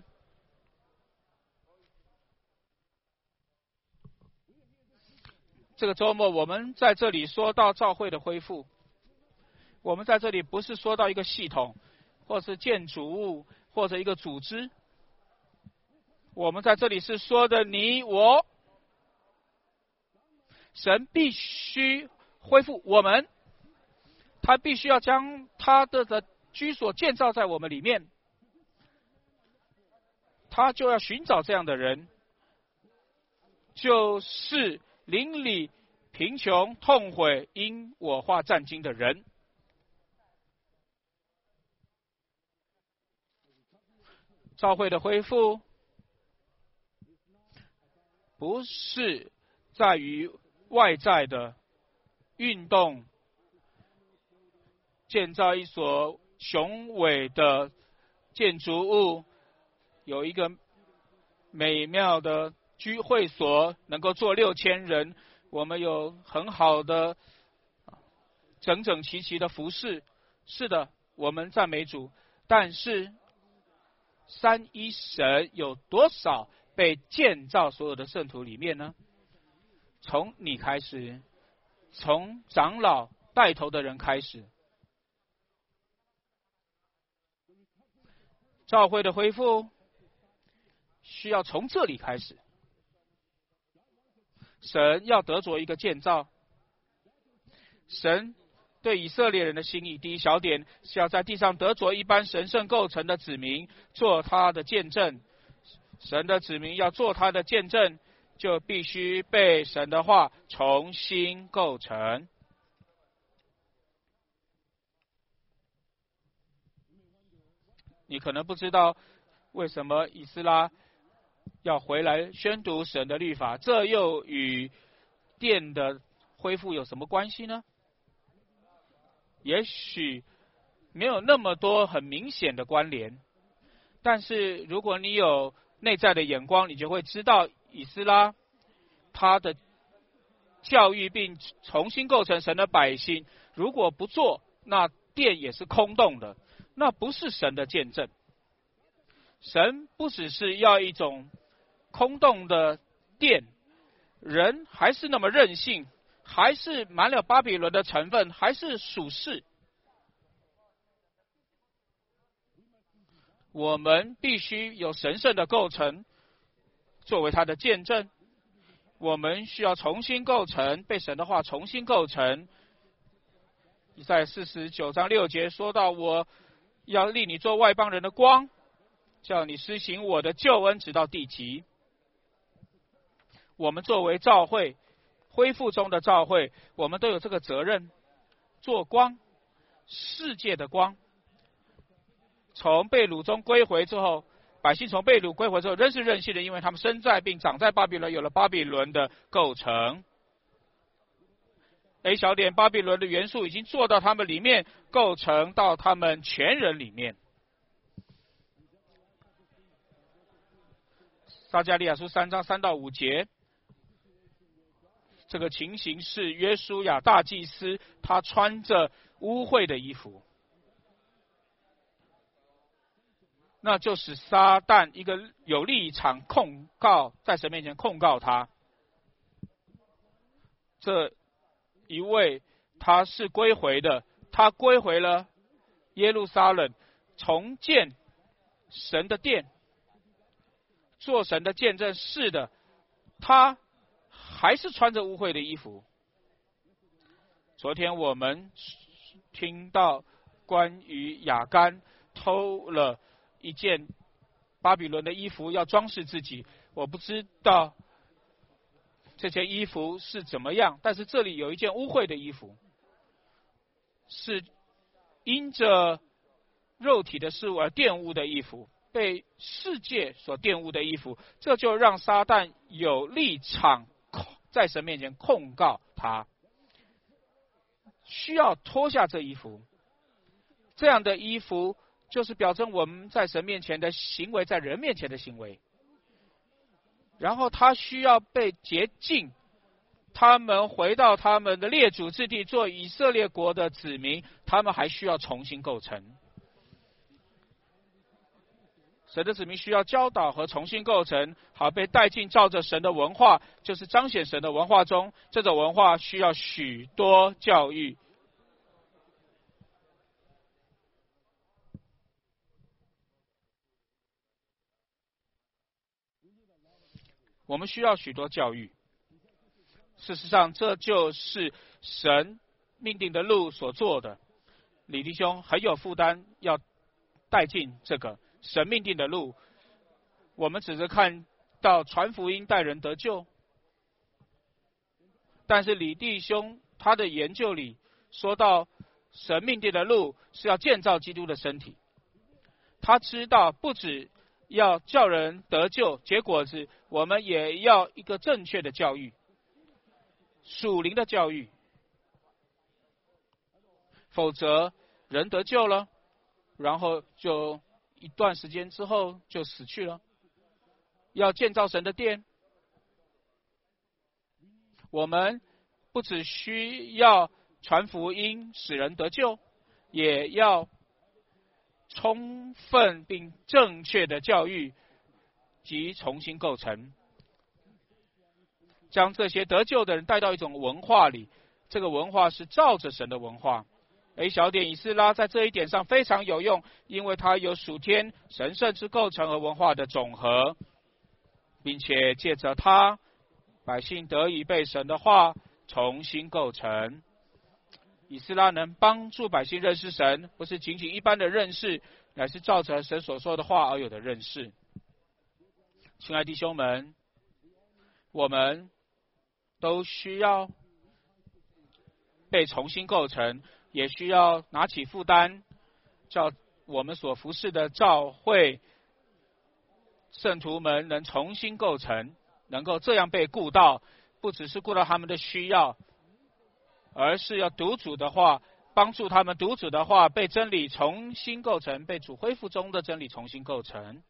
这个周末我们在这里说到教会的恢复，我们在这里不是说到一个系统，或是建筑物，或者一个组织，我们在这里是说的你我。神必须恢复我们，他必须要将他的居所建造在我们里面，他就要寻找这样的人，就是邻里贫穷痛悔因我花战金的人。教会的恢复不是在于外在的运动，建造一所雄伟的建筑物，有一个美妙的居会所能够坐6000人，我们有很好的整整齐齐的服饰。是的，我们赞美主。但是三一神有多少被建造所有的圣徒里面呢？从你开始，从长老带头的人开始。教会的恢复需要从这里开始。神要得着一个建造，神对以色列人的心意，第一小点是要在地上得着一般神圣构成的子民，做他的见证。神的子民要做他的见证，就必须被神的话重新构成。你可能不知道为什么以斯拉要回来宣读神的律法，这又与殿的恢复有什么关系呢？也许没有那么多很明显的关联，但是如果你有内在的眼光，你就会知道以斯拉他的教育并重新构成神的百姓，如果不做，那殿也是空洞的，那不是神的见证。神不只是要一种空洞的殿，人还是那么任性，还是满了巴比伦的成分，还是属世。我们必须有神圣的构成作为他的见证，我们需要重新构成，被神的话重新构成。以赛亚49章6节说到，我要立你做外邦人的光，叫你施行我的救恩直到地极。我们作为教会，恢复中的教会，我们都有这个责任，做光，世界的光。从被掳中归回之后，百姓从被掳归回之后仍是任性的，因为他们生在并长在巴比伦，有了巴比伦的构成。A 小点，巴比伦的元素已经做到他们里面，构成到他们全人里面。撒迦利亚书3章3到5节，这个情形是约书亚大祭司，他穿着污秽的衣服，那就使撒旦一个有立场控告，在神面前控告他。这一位他是归回的，他归回了耶路撒冷，重建神的殿，做神的见证。是的，他还是穿着污秽的衣服。昨天我们听到关于亚干偷了一件巴比伦的衣服要装饰自己，我不知道这件衣服是怎么样，但是这里有一件污秽的衣服，是因着肉体的事物而玷污的衣服，被世界所玷污的衣服，这就让撒旦有立场在神面前控告他，需要脱下这衣服。这样的衣服就是表征我们在神面前的行为，在人面前的行为。然后他需要被洁净，他们回到他们的列祖之地，做以色列国的子民，他们还需要重新构成。神的子民需要教导和重新构成，好被带进照着神的文化，就是彰显神的文化中。这种文化需要许多教育。我们需要许多教育。事实上，这就是神命定的路所做的。李弟兄很有负担，要带进这个神命定的路。我们只是看到传福音带人得救，但是李弟兄他的研究里说到，神命定的路是要建造基督的身体。他知道不止要叫人得救结果子，我们也要一个正确的教育，属灵的教育，否则人得救了，然后就一段时间之后就死去了。要建造神的殿， 我们不只需要传福音使人得救，也要充分并正确的教育及重新构成，将这些得救的人带到一种文化里，这个文化是照着神的文化。A 小点以斯拉在这一点上非常有用，因为它有属天神圣之构成和文化的总和，并且借着它，百姓得以被神的话重新构成。以斯拉能帮助百姓认识神，不是仅仅一般的认识，乃是照着神所说的话而有的认识。亲爱弟兄们，我们都需要被重新构成，也需要拿起负担，叫我们所服侍的教会圣徒们能重新构成，能够这样被顾到，不只是顾到他们的需要，而是要读主的话，帮助他们读主的话，被真理重新构成，被主恢复中的真理重新构成。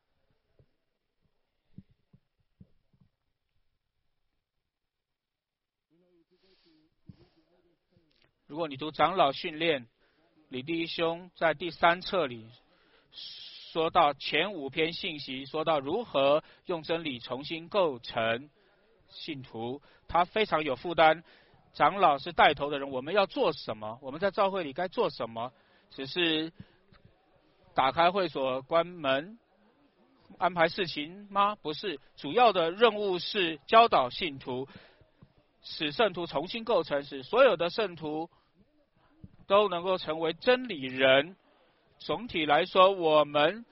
如果你读长老训练，李弟兄在第3册里说到前5篇信息，说到如何用真理重新构成信徒，他非常有负担。长老是带头的人，我们要做什么？我们在教会里该做什么？只是打开会所关门安排事情吗？不是，主要的任务是教导信徒，使圣徒重新构成，使所有的圣徒都能够成为真理人。总体来说，我们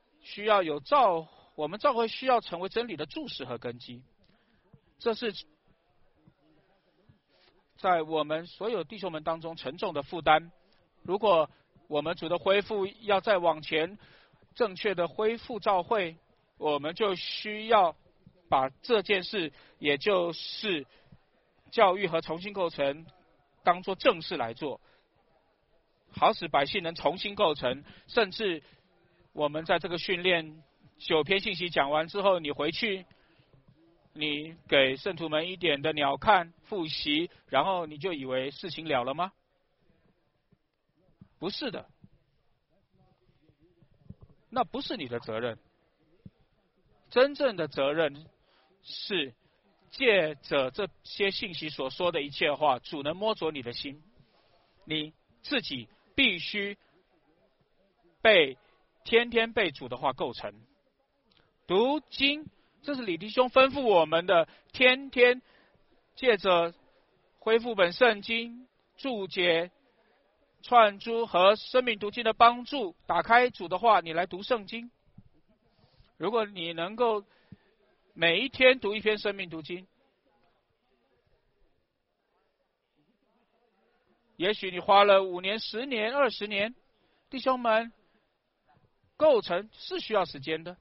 教会需要成为真理的柱石和根基，这是在我们所有弟兄们当中沉重的负担。如果我们主的恢复要再往前正确的恢复教会，我们就需要把这件事，也就是教育和重新构成，当作正事来做，好使百姓能重新构成。甚至我们在这个训练9篇信息讲完之后，你回去，你给圣徒们一点的鸟看复习，然后你就以为事情了了吗？不是的，那不是你的责任。真正的责任是借着这些信息所说的一切话，主能摸着你的心，你自己必须天天被主的话构成。读经，这是李弟兄吩咐我们的，天天借着恢复本圣经注解串珠和生命读经的帮助，打开主的话，你来读圣经。如果你能够每一天读1篇生命读经，也许你花了5年、10年、20年，弟兄们，构成是需要时间的。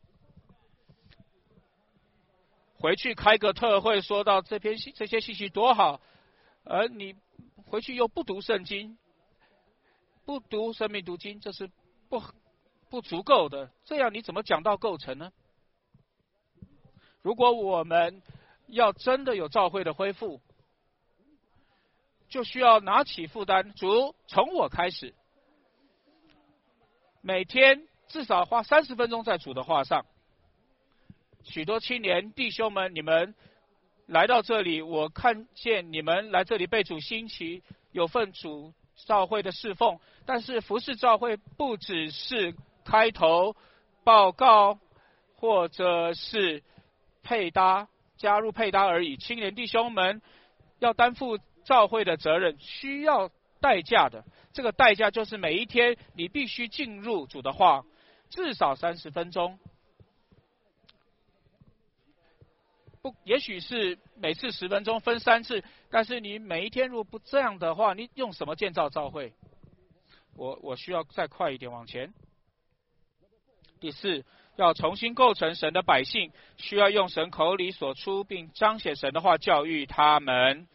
回去开个特会，说到这些信息多好，而你回去又不读圣经，不读生命读经，这是不足够的。这样你怎么讲到构成呢？如果我们要真的有教会的恢复，就需要拿起负担，主从我开始，每天至少花30分钟在主的话上。许多青年弟兄们，你们来到这里，我看见你们来这里被主兴起，有份主教会的侍奉，但是服侍教会不只是开头报告或者是加入配搭而已。青年弟兄们要担负教会的责任，需要代价的。这个代价就是每一天你必须进入主的话，至少30分钟。也许是每次10分钟分3次，但是你每一天如果不这样的话，你用什么建造教会？我需要再快一点往前。第4，要重新构成神的百姓，需要用神口里所出并彰显神的话教育他们。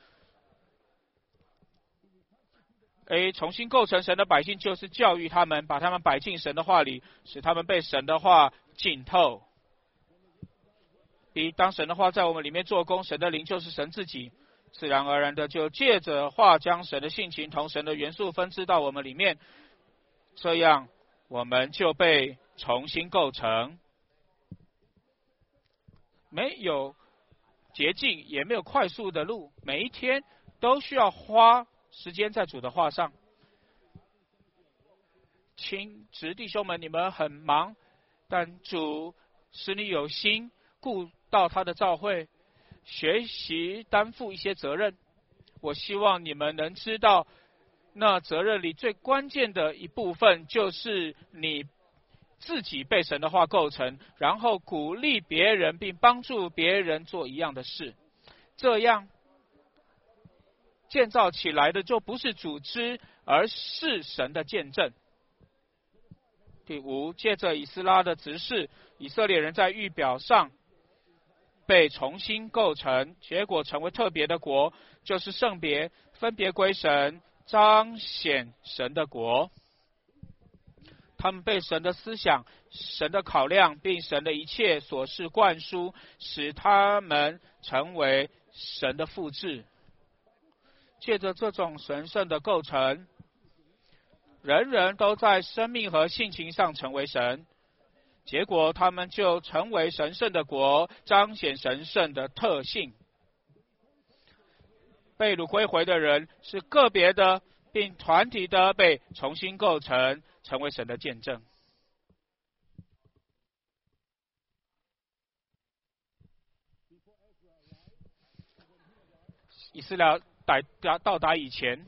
重新构成神的百姓，就是教育他们，把他们摆进神的话里，使他们被神的话浸透。 当神的话在我们里面做工，神的灵就是神自己，自然而然的就借着话将神的性情同神的元素分支到我们里面，这样我们就被重新构成。没有捷径，也没有快速的路，每一天都需要花时间在主的话上。亲侄弟兄们，你们很忙，但主使你有心顾到他的召会，学习担负一些责任。我希望你们能知道，那责任里最关键的一部分就是你自己被神的话构成，然后鼓励别人并帮助别人做一样的事，这样建造起来的就不是组织，而是神的见证。第五，借着以斯拉的指示，以色列人在预表上被重新构成，结果成为特别的国，就是圣别，分别归神，彰显神的国。他们被神的思想、神的考量并神的一切所示灌输，使他们成为神的复制。借着这种神圣的构成，人人都在生命和性情上成为神，结果他们就成为神圣的国，彰显神圣的特性。被掳归回的人是个别的并团体的被重新构成，成为神的见证。以斯拉到达以前，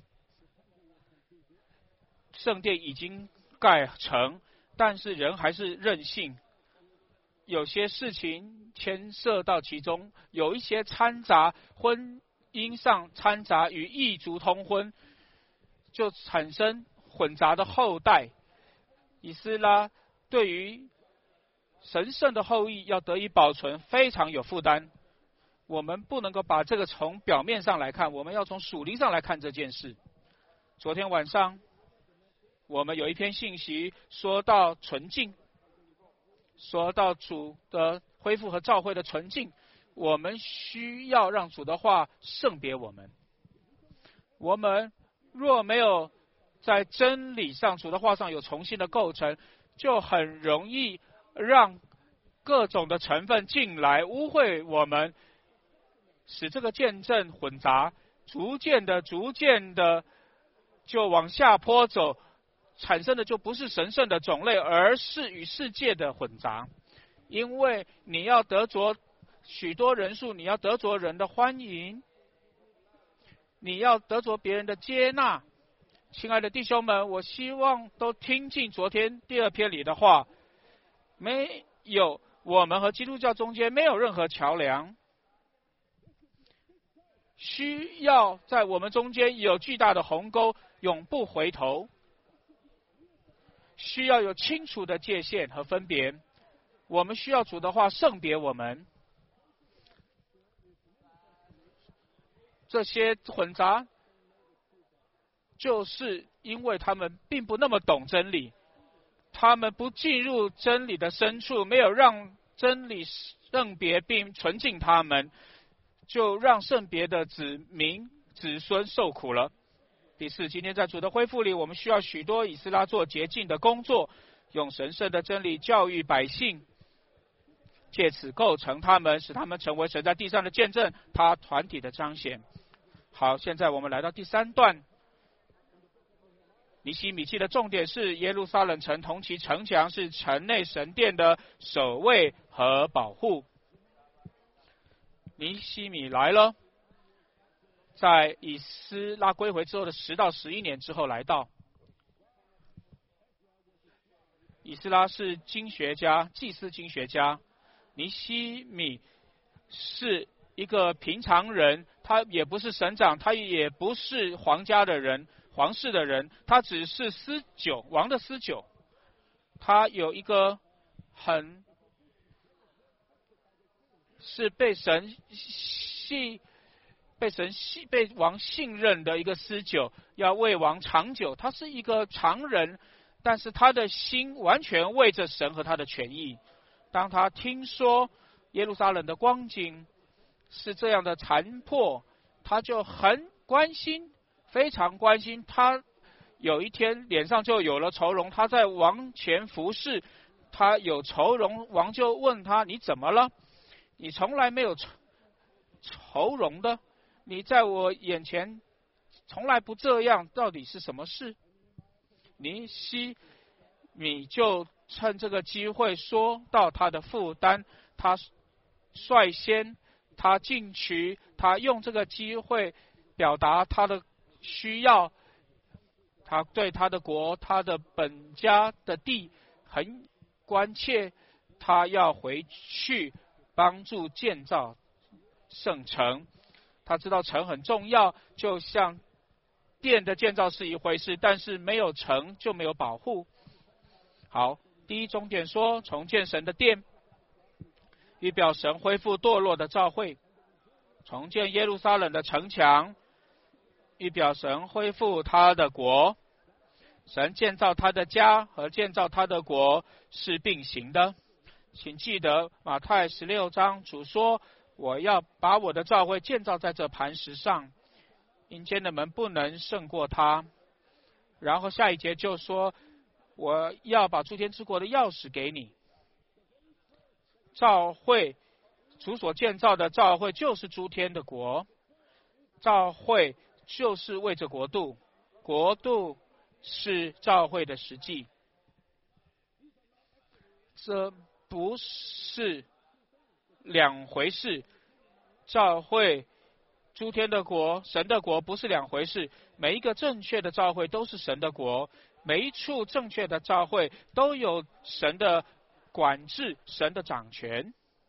圣殿已经盖成，但是人还是任性，有些事情牵涉到其中，有一些掺杂，婚姻上掺杂与异族通婚，就产生混杂的后代。以斯拉对于神圣的后裔要得以保存非常有负担。我们不能够把这个从表面上来看，我们要从属灵上来看这件事。昨天晚上我们有一篇信息说到纯净，说到主的恢复和召会的纯净，我们需要让主的话圣别我们。我们若没有在真理上、主的话上有重新的构成，就很容易让各种的成分进来污秽我们，使这个见证混杂，逐渐的就往下坡走，产生的就不是神圣的种类，而是与世界的混杂。因为你要得着许多人数，你要得着人的欢迎，你要得着别人的接纳。亲爱的弟兄们，我希望都听进昨天第二篇里的话，没有我们和基督教中间没有任何桥梁，需要在我们中间有巨大的鸿沟，永不回头，需要有清楚的界限和分别。我们需要主的话圣别我们，这些混杂就是因为他们并不那么懂真理，他们不进入真理的深处，没有让真理圣别并纯净他们，就让圣别的子民子孙受苦了。第四，今天在主的恢复里，我们需要许多以斯拉做洁净的工作，用神圣的真理教育百姓，借此构成他们，使他们成为神在地上的见证，他团体的彰显。好，现在我们来到第三段。尼希米记的重点是耶路撒冷城同其城墙是城内神殿的守卫和保护。尼希米来了，在以斯拉归回之后的10到11年之后来到。以斯拉是经学家，祭司经学家，尼希米是一个平常人，他也不是省长，他也不是皇家的人，皇室的人，他只是司酒，王的司酒。他有一个是被王信任的一个司酒，要为王长久。他是一个常人，但是他的心完全为着神和他的权益。当他听说耶路撒冷的光景是这样的残破，他就很关心，非常关心。他有一天脸上就有了愁容，他在王前服侍，他有愁容，王就问他：你怎么了？你从来没有愁容的，你在我眼前从来不这样，到底是什么事？尼希米就趁这个机会说到他的负担，他率先，他进取，他用这个机会表达他的需要，他对他的国、他的本家的地很关切，他要回去帮助建造圣城。他知道城很重要，就像殿的建造是一回事，但是没有城就没有保护。好，第一重点说重建神的殿，预表神恢复堕落的教会；重建耶路撒冷的城墙，预表神恢复他的国。神建造他的家和建造他的国是并行的。请记得马太16章，主说：我要把我的教会建造在这磐石上，阴间的门不能胜过他。然后下一节就说：我要把诸天之国的钥匙给你。教会，主所建造的教会就是诸天的国，教会就是为着国度，国度是教会的实际。这不是两回事，教会、诸天的国、神的国不是两回事。每一个正确的教会都是神的国，每一处正确的教会都有神的管制、神的掌权。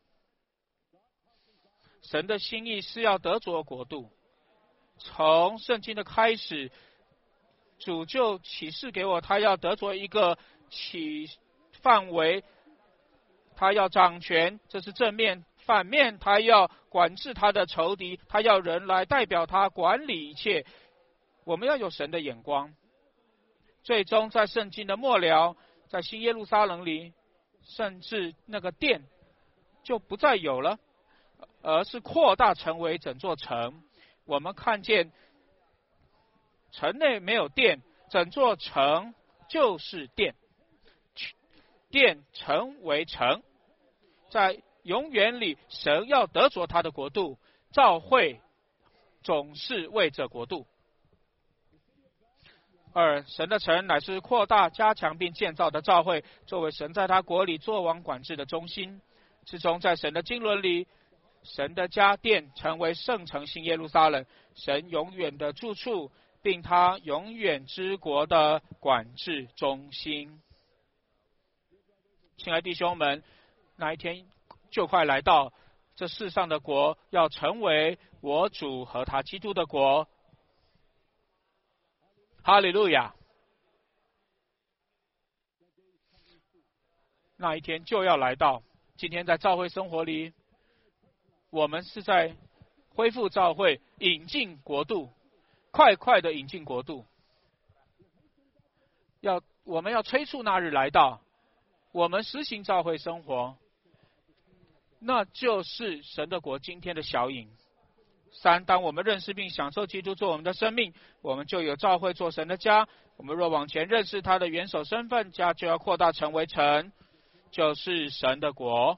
神的心意是要得着国度。从圣经的开始，主就启示给我，他要得着一个范围，他要掌权，这是正面。反面，他要管制他的仇敌，他要人来代表他管理一切。我们要有神的眼光。最终在圣经的末了，在新耶路撒冷里，甚至那个殿就不再有了，而是扩大成为整座城。我们看见城内没有殿，整座城就是殿，殿成为城。在永远里，神要得着他的国度，教会总是为着国度。二，神的城乃是扩大、加强并建造的教会，作为神在他国里作王管制的中心。之中，在神的经纶里，神的家殿成为圣城新耶路撒冷，神永远的住处，并他永远之国的管制中心。亲爱的弟兄们，那一天就快来到，这世上的国要成为我主和他基督的国。哈利路亚！那一天就要来到。今天在教会生活里，我们是在恢复教会，引进国度，快快的引进国度。我们要催促那日来到，我们实行教会生活，那就是神的国今天的小影。三，当我们认识并享受基督做我们的生命，我们就有教会做神的家。我们若往前认识他的元首身份，家就要扩大成为城，就是神的国。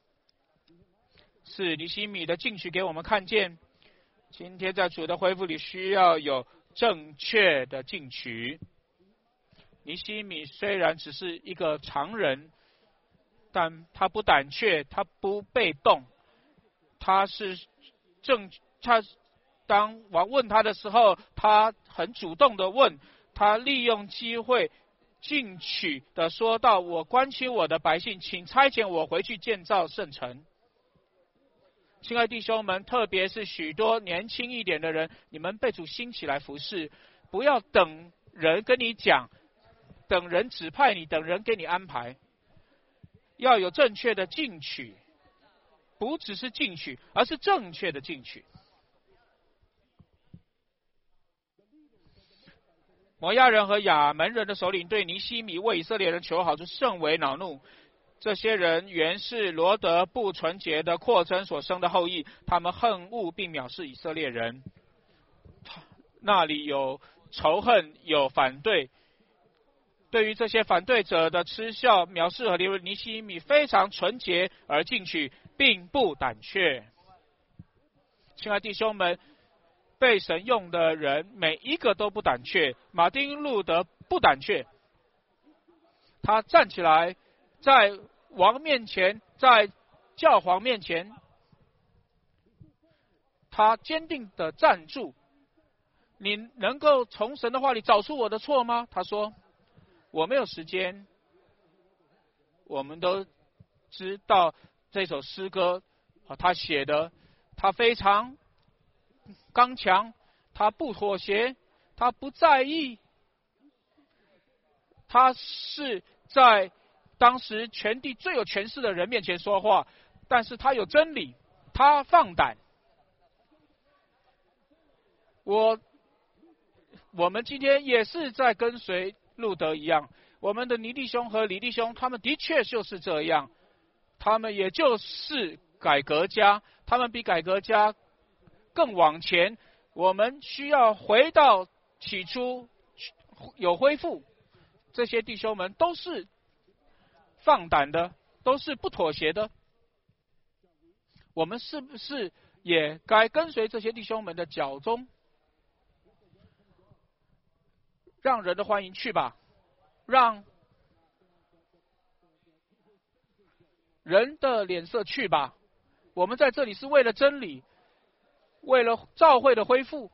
是尼希米的进取给我们看见，今天在主的恢复里需要有正确的进取。尼希米虽然只是一个常人，但他不胆怯，他不被动，他当王问他的时候，他很主动的问，他利用机会进取的说道：我关心我的百姓，请差遣我回去建造圣城。亲爱的弟兄们，特别是许多年轻一点的人，你们被主兴起来服侍，不要等人跟你讲，等人指派你，等人给你安排，要有正确的进取，不只是进取，而是正确的进取。摩押人和亚门人的首领对尼希米为以色列人求好，就甚为恼怒。 这些人原是罗德不纯洁的扩增所生的后裔，他们恨恶并藐视以色列人。那里有仇恨，有反对。对于这些反对者的嗤笑、藐视和尼希米非常纯洁而进取，并不胆怯。亲爱弟兄们，被神用的人每一个都不胆怯。马丁路德不胆怯，他站起来，在王面前，在教皇面前，他坚定地站住。你能够从神的话里找出我的错吗？他说，我没有时间。我们都知道这首诗歌，他写的，他非常刚强，他不妥协，他不在意，他是在当时全地最有权势的人面前说话，但是他有真理，他放胆。我们今天也是在跟随路德一样，我们的尼弟兄和李弟兄，他们的确就是这样，他们也就是改革家，他们比改革家更往前。我们需要回到起初，有恢复。这些弟兄们都是放胆的，都是不妥协的。我们是不是也该跟随这些弟兄们的脚踪，让人的欢迎去吧，让人的脸色去吧。我们在这里是为了真理，为了教会的恢复。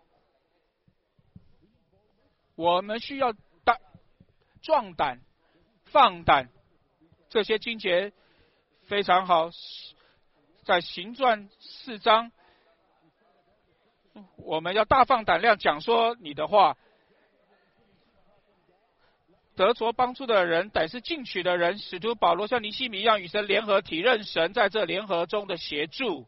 我们需要壮胆、放胆。这些经节非常好，在行传4章，我们要大放胆量讲说你的话。得着帮助的人，乃是进取的人。使徒保罗像尼希米一样与神联合，体认神在这联合中的协助。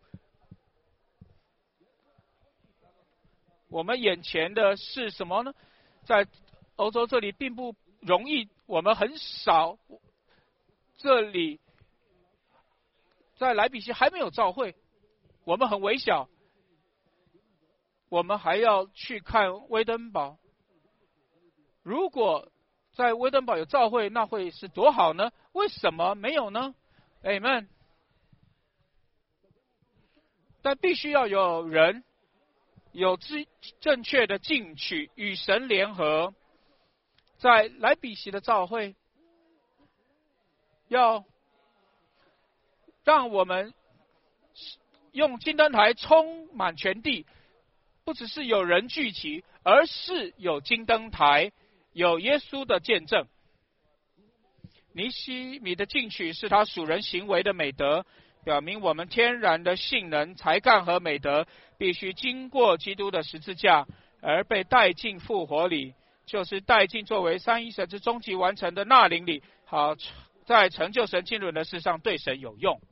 我们眼前的是什么呢？在欧洲这里并不容易，我们很少。这里在莱比锡还没有教会，我们很微小。我们还要去看威登堡。如果在威登堡有教会，那会是多好呢？为什么没有呢？ Amen。 但必须要有人有正确的进取，与神联合。在莱比锡的教会，要让我们用金灯台充满全地，不只是有人聚集，而是有金灯台，有耶稣的见证。尼希米的进取是他属人行为的美德，表明我们天然的性能、才干和美德必须经过基督的十字架，而被带进复活里，就是带进作为三一神之终极完成的那灵里，好在成就神经纶的事上对神有用。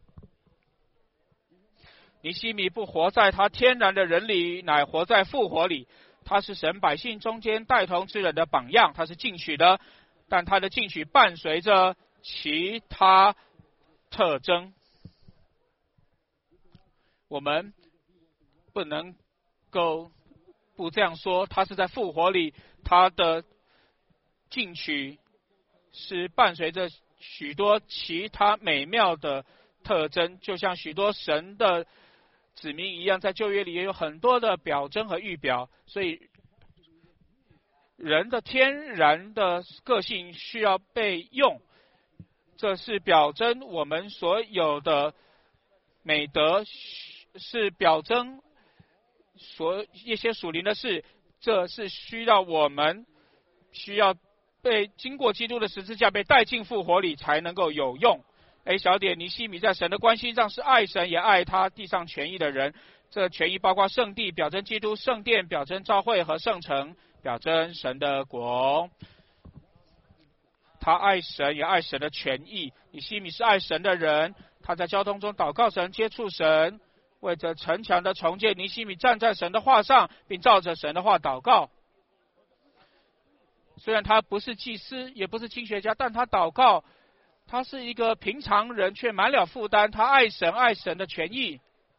尼希米不活在他天然的人里，乃活在复活里。他是神百姓中间带头之人的榜样，他是进取的，但他的进取伴随着其他特征。我们不能够不这样说，他是在复活里，他的进取是伴随着许多其他美妙的特征，就像许多神的子民一样，在旧约里也有很多的表征和预表，所以人的天然的个性需要被用，这是表征我们所有的美德，是表征一些属灵的事，这是需要我们需要被经过基督的十字架被带进复活里才能够有用。小点，尼希米在神的关系上是爱神也爱他地上权益的人，这权益包括圣地表征基督，圣殿表征教会和圣城表征神的国。他爱神也爱神的权益。尼希米是爱神的人，他在交通中祷告神，接触神，为着城墙的重建，尼希米站在神的话上，并照着神的话祷告。虽然他不是祭司，也不是经学家，但他祷告他是一个平常人，却满了负担。他爱神，爱神的权益。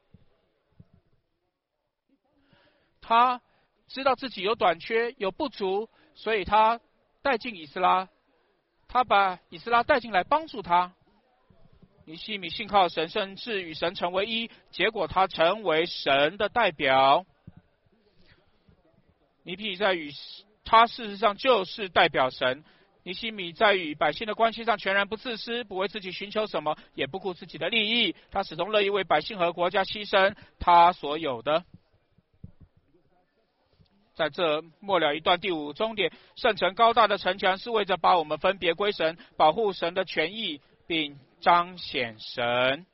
他知道自己有短缺，有不足，所以他带进以斯拉，他把以斯拉带进来帮助他。尼希米信靠神，甚至与神成为一，结果他成为神的代表。尼庇在与他事实上就是代表神。尼希米在与百姓的关系上全然不自私，不为自己寻求什么，也不顾自己的利益。他始终乐意为百姓和国家牺牲他所有的。在这末了一段第5终点，圣城高大的城墙是为着把我们分别归神，保护神的权益，并彰显神。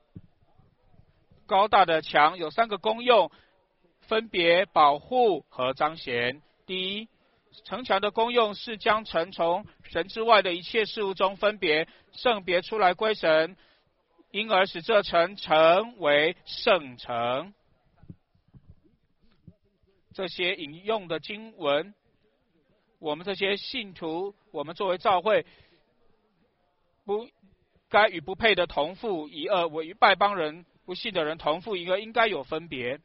高大的墙有3个功用，分别保护和彰显。第一，城墙的功用是将城从神之外的一切事物中分别圣别出来归神，因而使这城成为圣城。这些引用的经文，我们这些信徒，我们作为教会，不该与不配的同父一轭，我与外邦人不信的人同父一轭，应该有分别。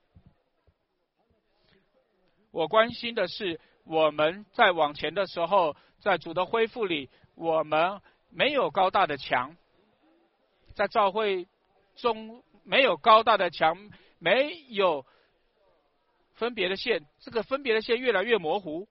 我关心的是，我们在往前的时候，在主的恢复里，我们没有高大的墙，在教会中没有高大的墙，没有分别的线，这个分别的线越来越模糊。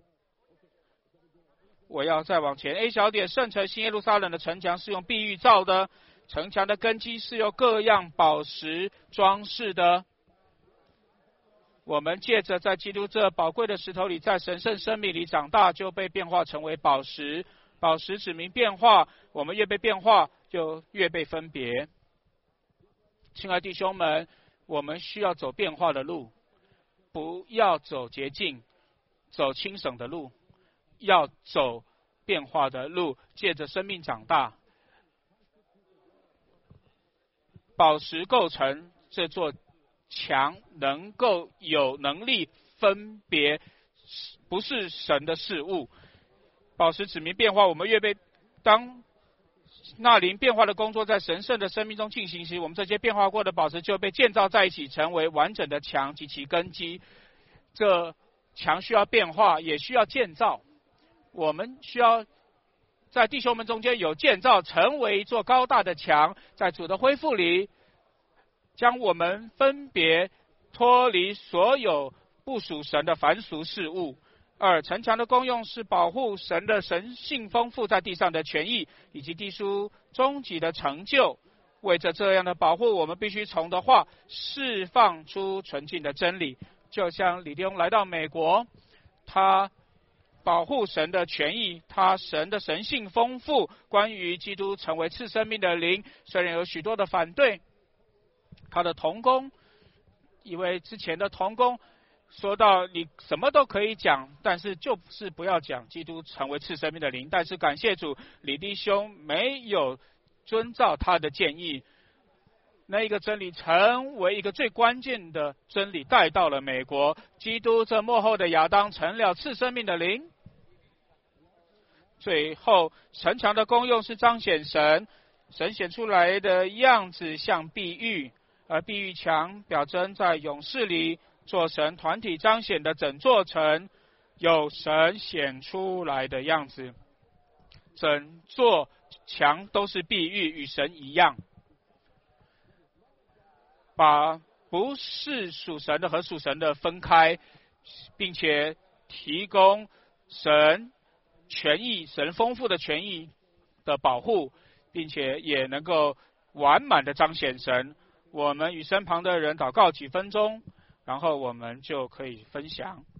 我要再往前 A 小点，圣城新耶路撒冷的城墙是用碧玉造的，城墙的根基是由各样宝石装饰的。我们借着在基督这宝贵的石头里，在神圣生命里长大，就被变化成为宝石。宝石指明变化，我们越被变化，就越被分别。亲爱弟兄们，我们需要走变化的路，不要走捷径，走轻省的路，要走变化的路，借着生命长大。宝石构成这座墙，能够有能力分别不是神的事物。宝石指明变化，我们越被当那灵变化的工作在神圣的生命中进行时，我们这些变化过的宝石就被建造在一起，成为完整的墙及其根基。这墙需要变化，也需要建造。我们需要在弟兄们中间有建造，成为一座高大的墙，在主的恢复里，将我们分别脱离所有不属神的凡俗事物。2，城墙的功用是保护神的神性丰富在地上的权益，以及地书终极的成就。为着这样的保护，我们必须从的话释放出纯净的真理。就像李弟兄来到美国，他保护神的权益，他神的神性丰富，关于基督成为赐生命的灵，虽然有许多的反对，他的同工，因为之前的同工说到你什么都可以讲，但是就是不要讲基督成为赐生命的灵。但是感谢主，李弟兄没有遵照他的建议，那一个真理成为一个最关键的真理，带到了美国。基督这末后的亚当成了赐生命的灵。最后，城墙的功用是彰显神，神显出来的样子像碧玉，而碧玉墙表征在勇士里做神团体彰显的整座城有神显出来的样子。整座墙都是碧玉，与神一样，把不是属神的和属神的分开，并且提供神权益，神丰富的权益的保护，并且也能够完满的彰显神。我们与身旁的人祷告几分钟，然后我们就可以分享。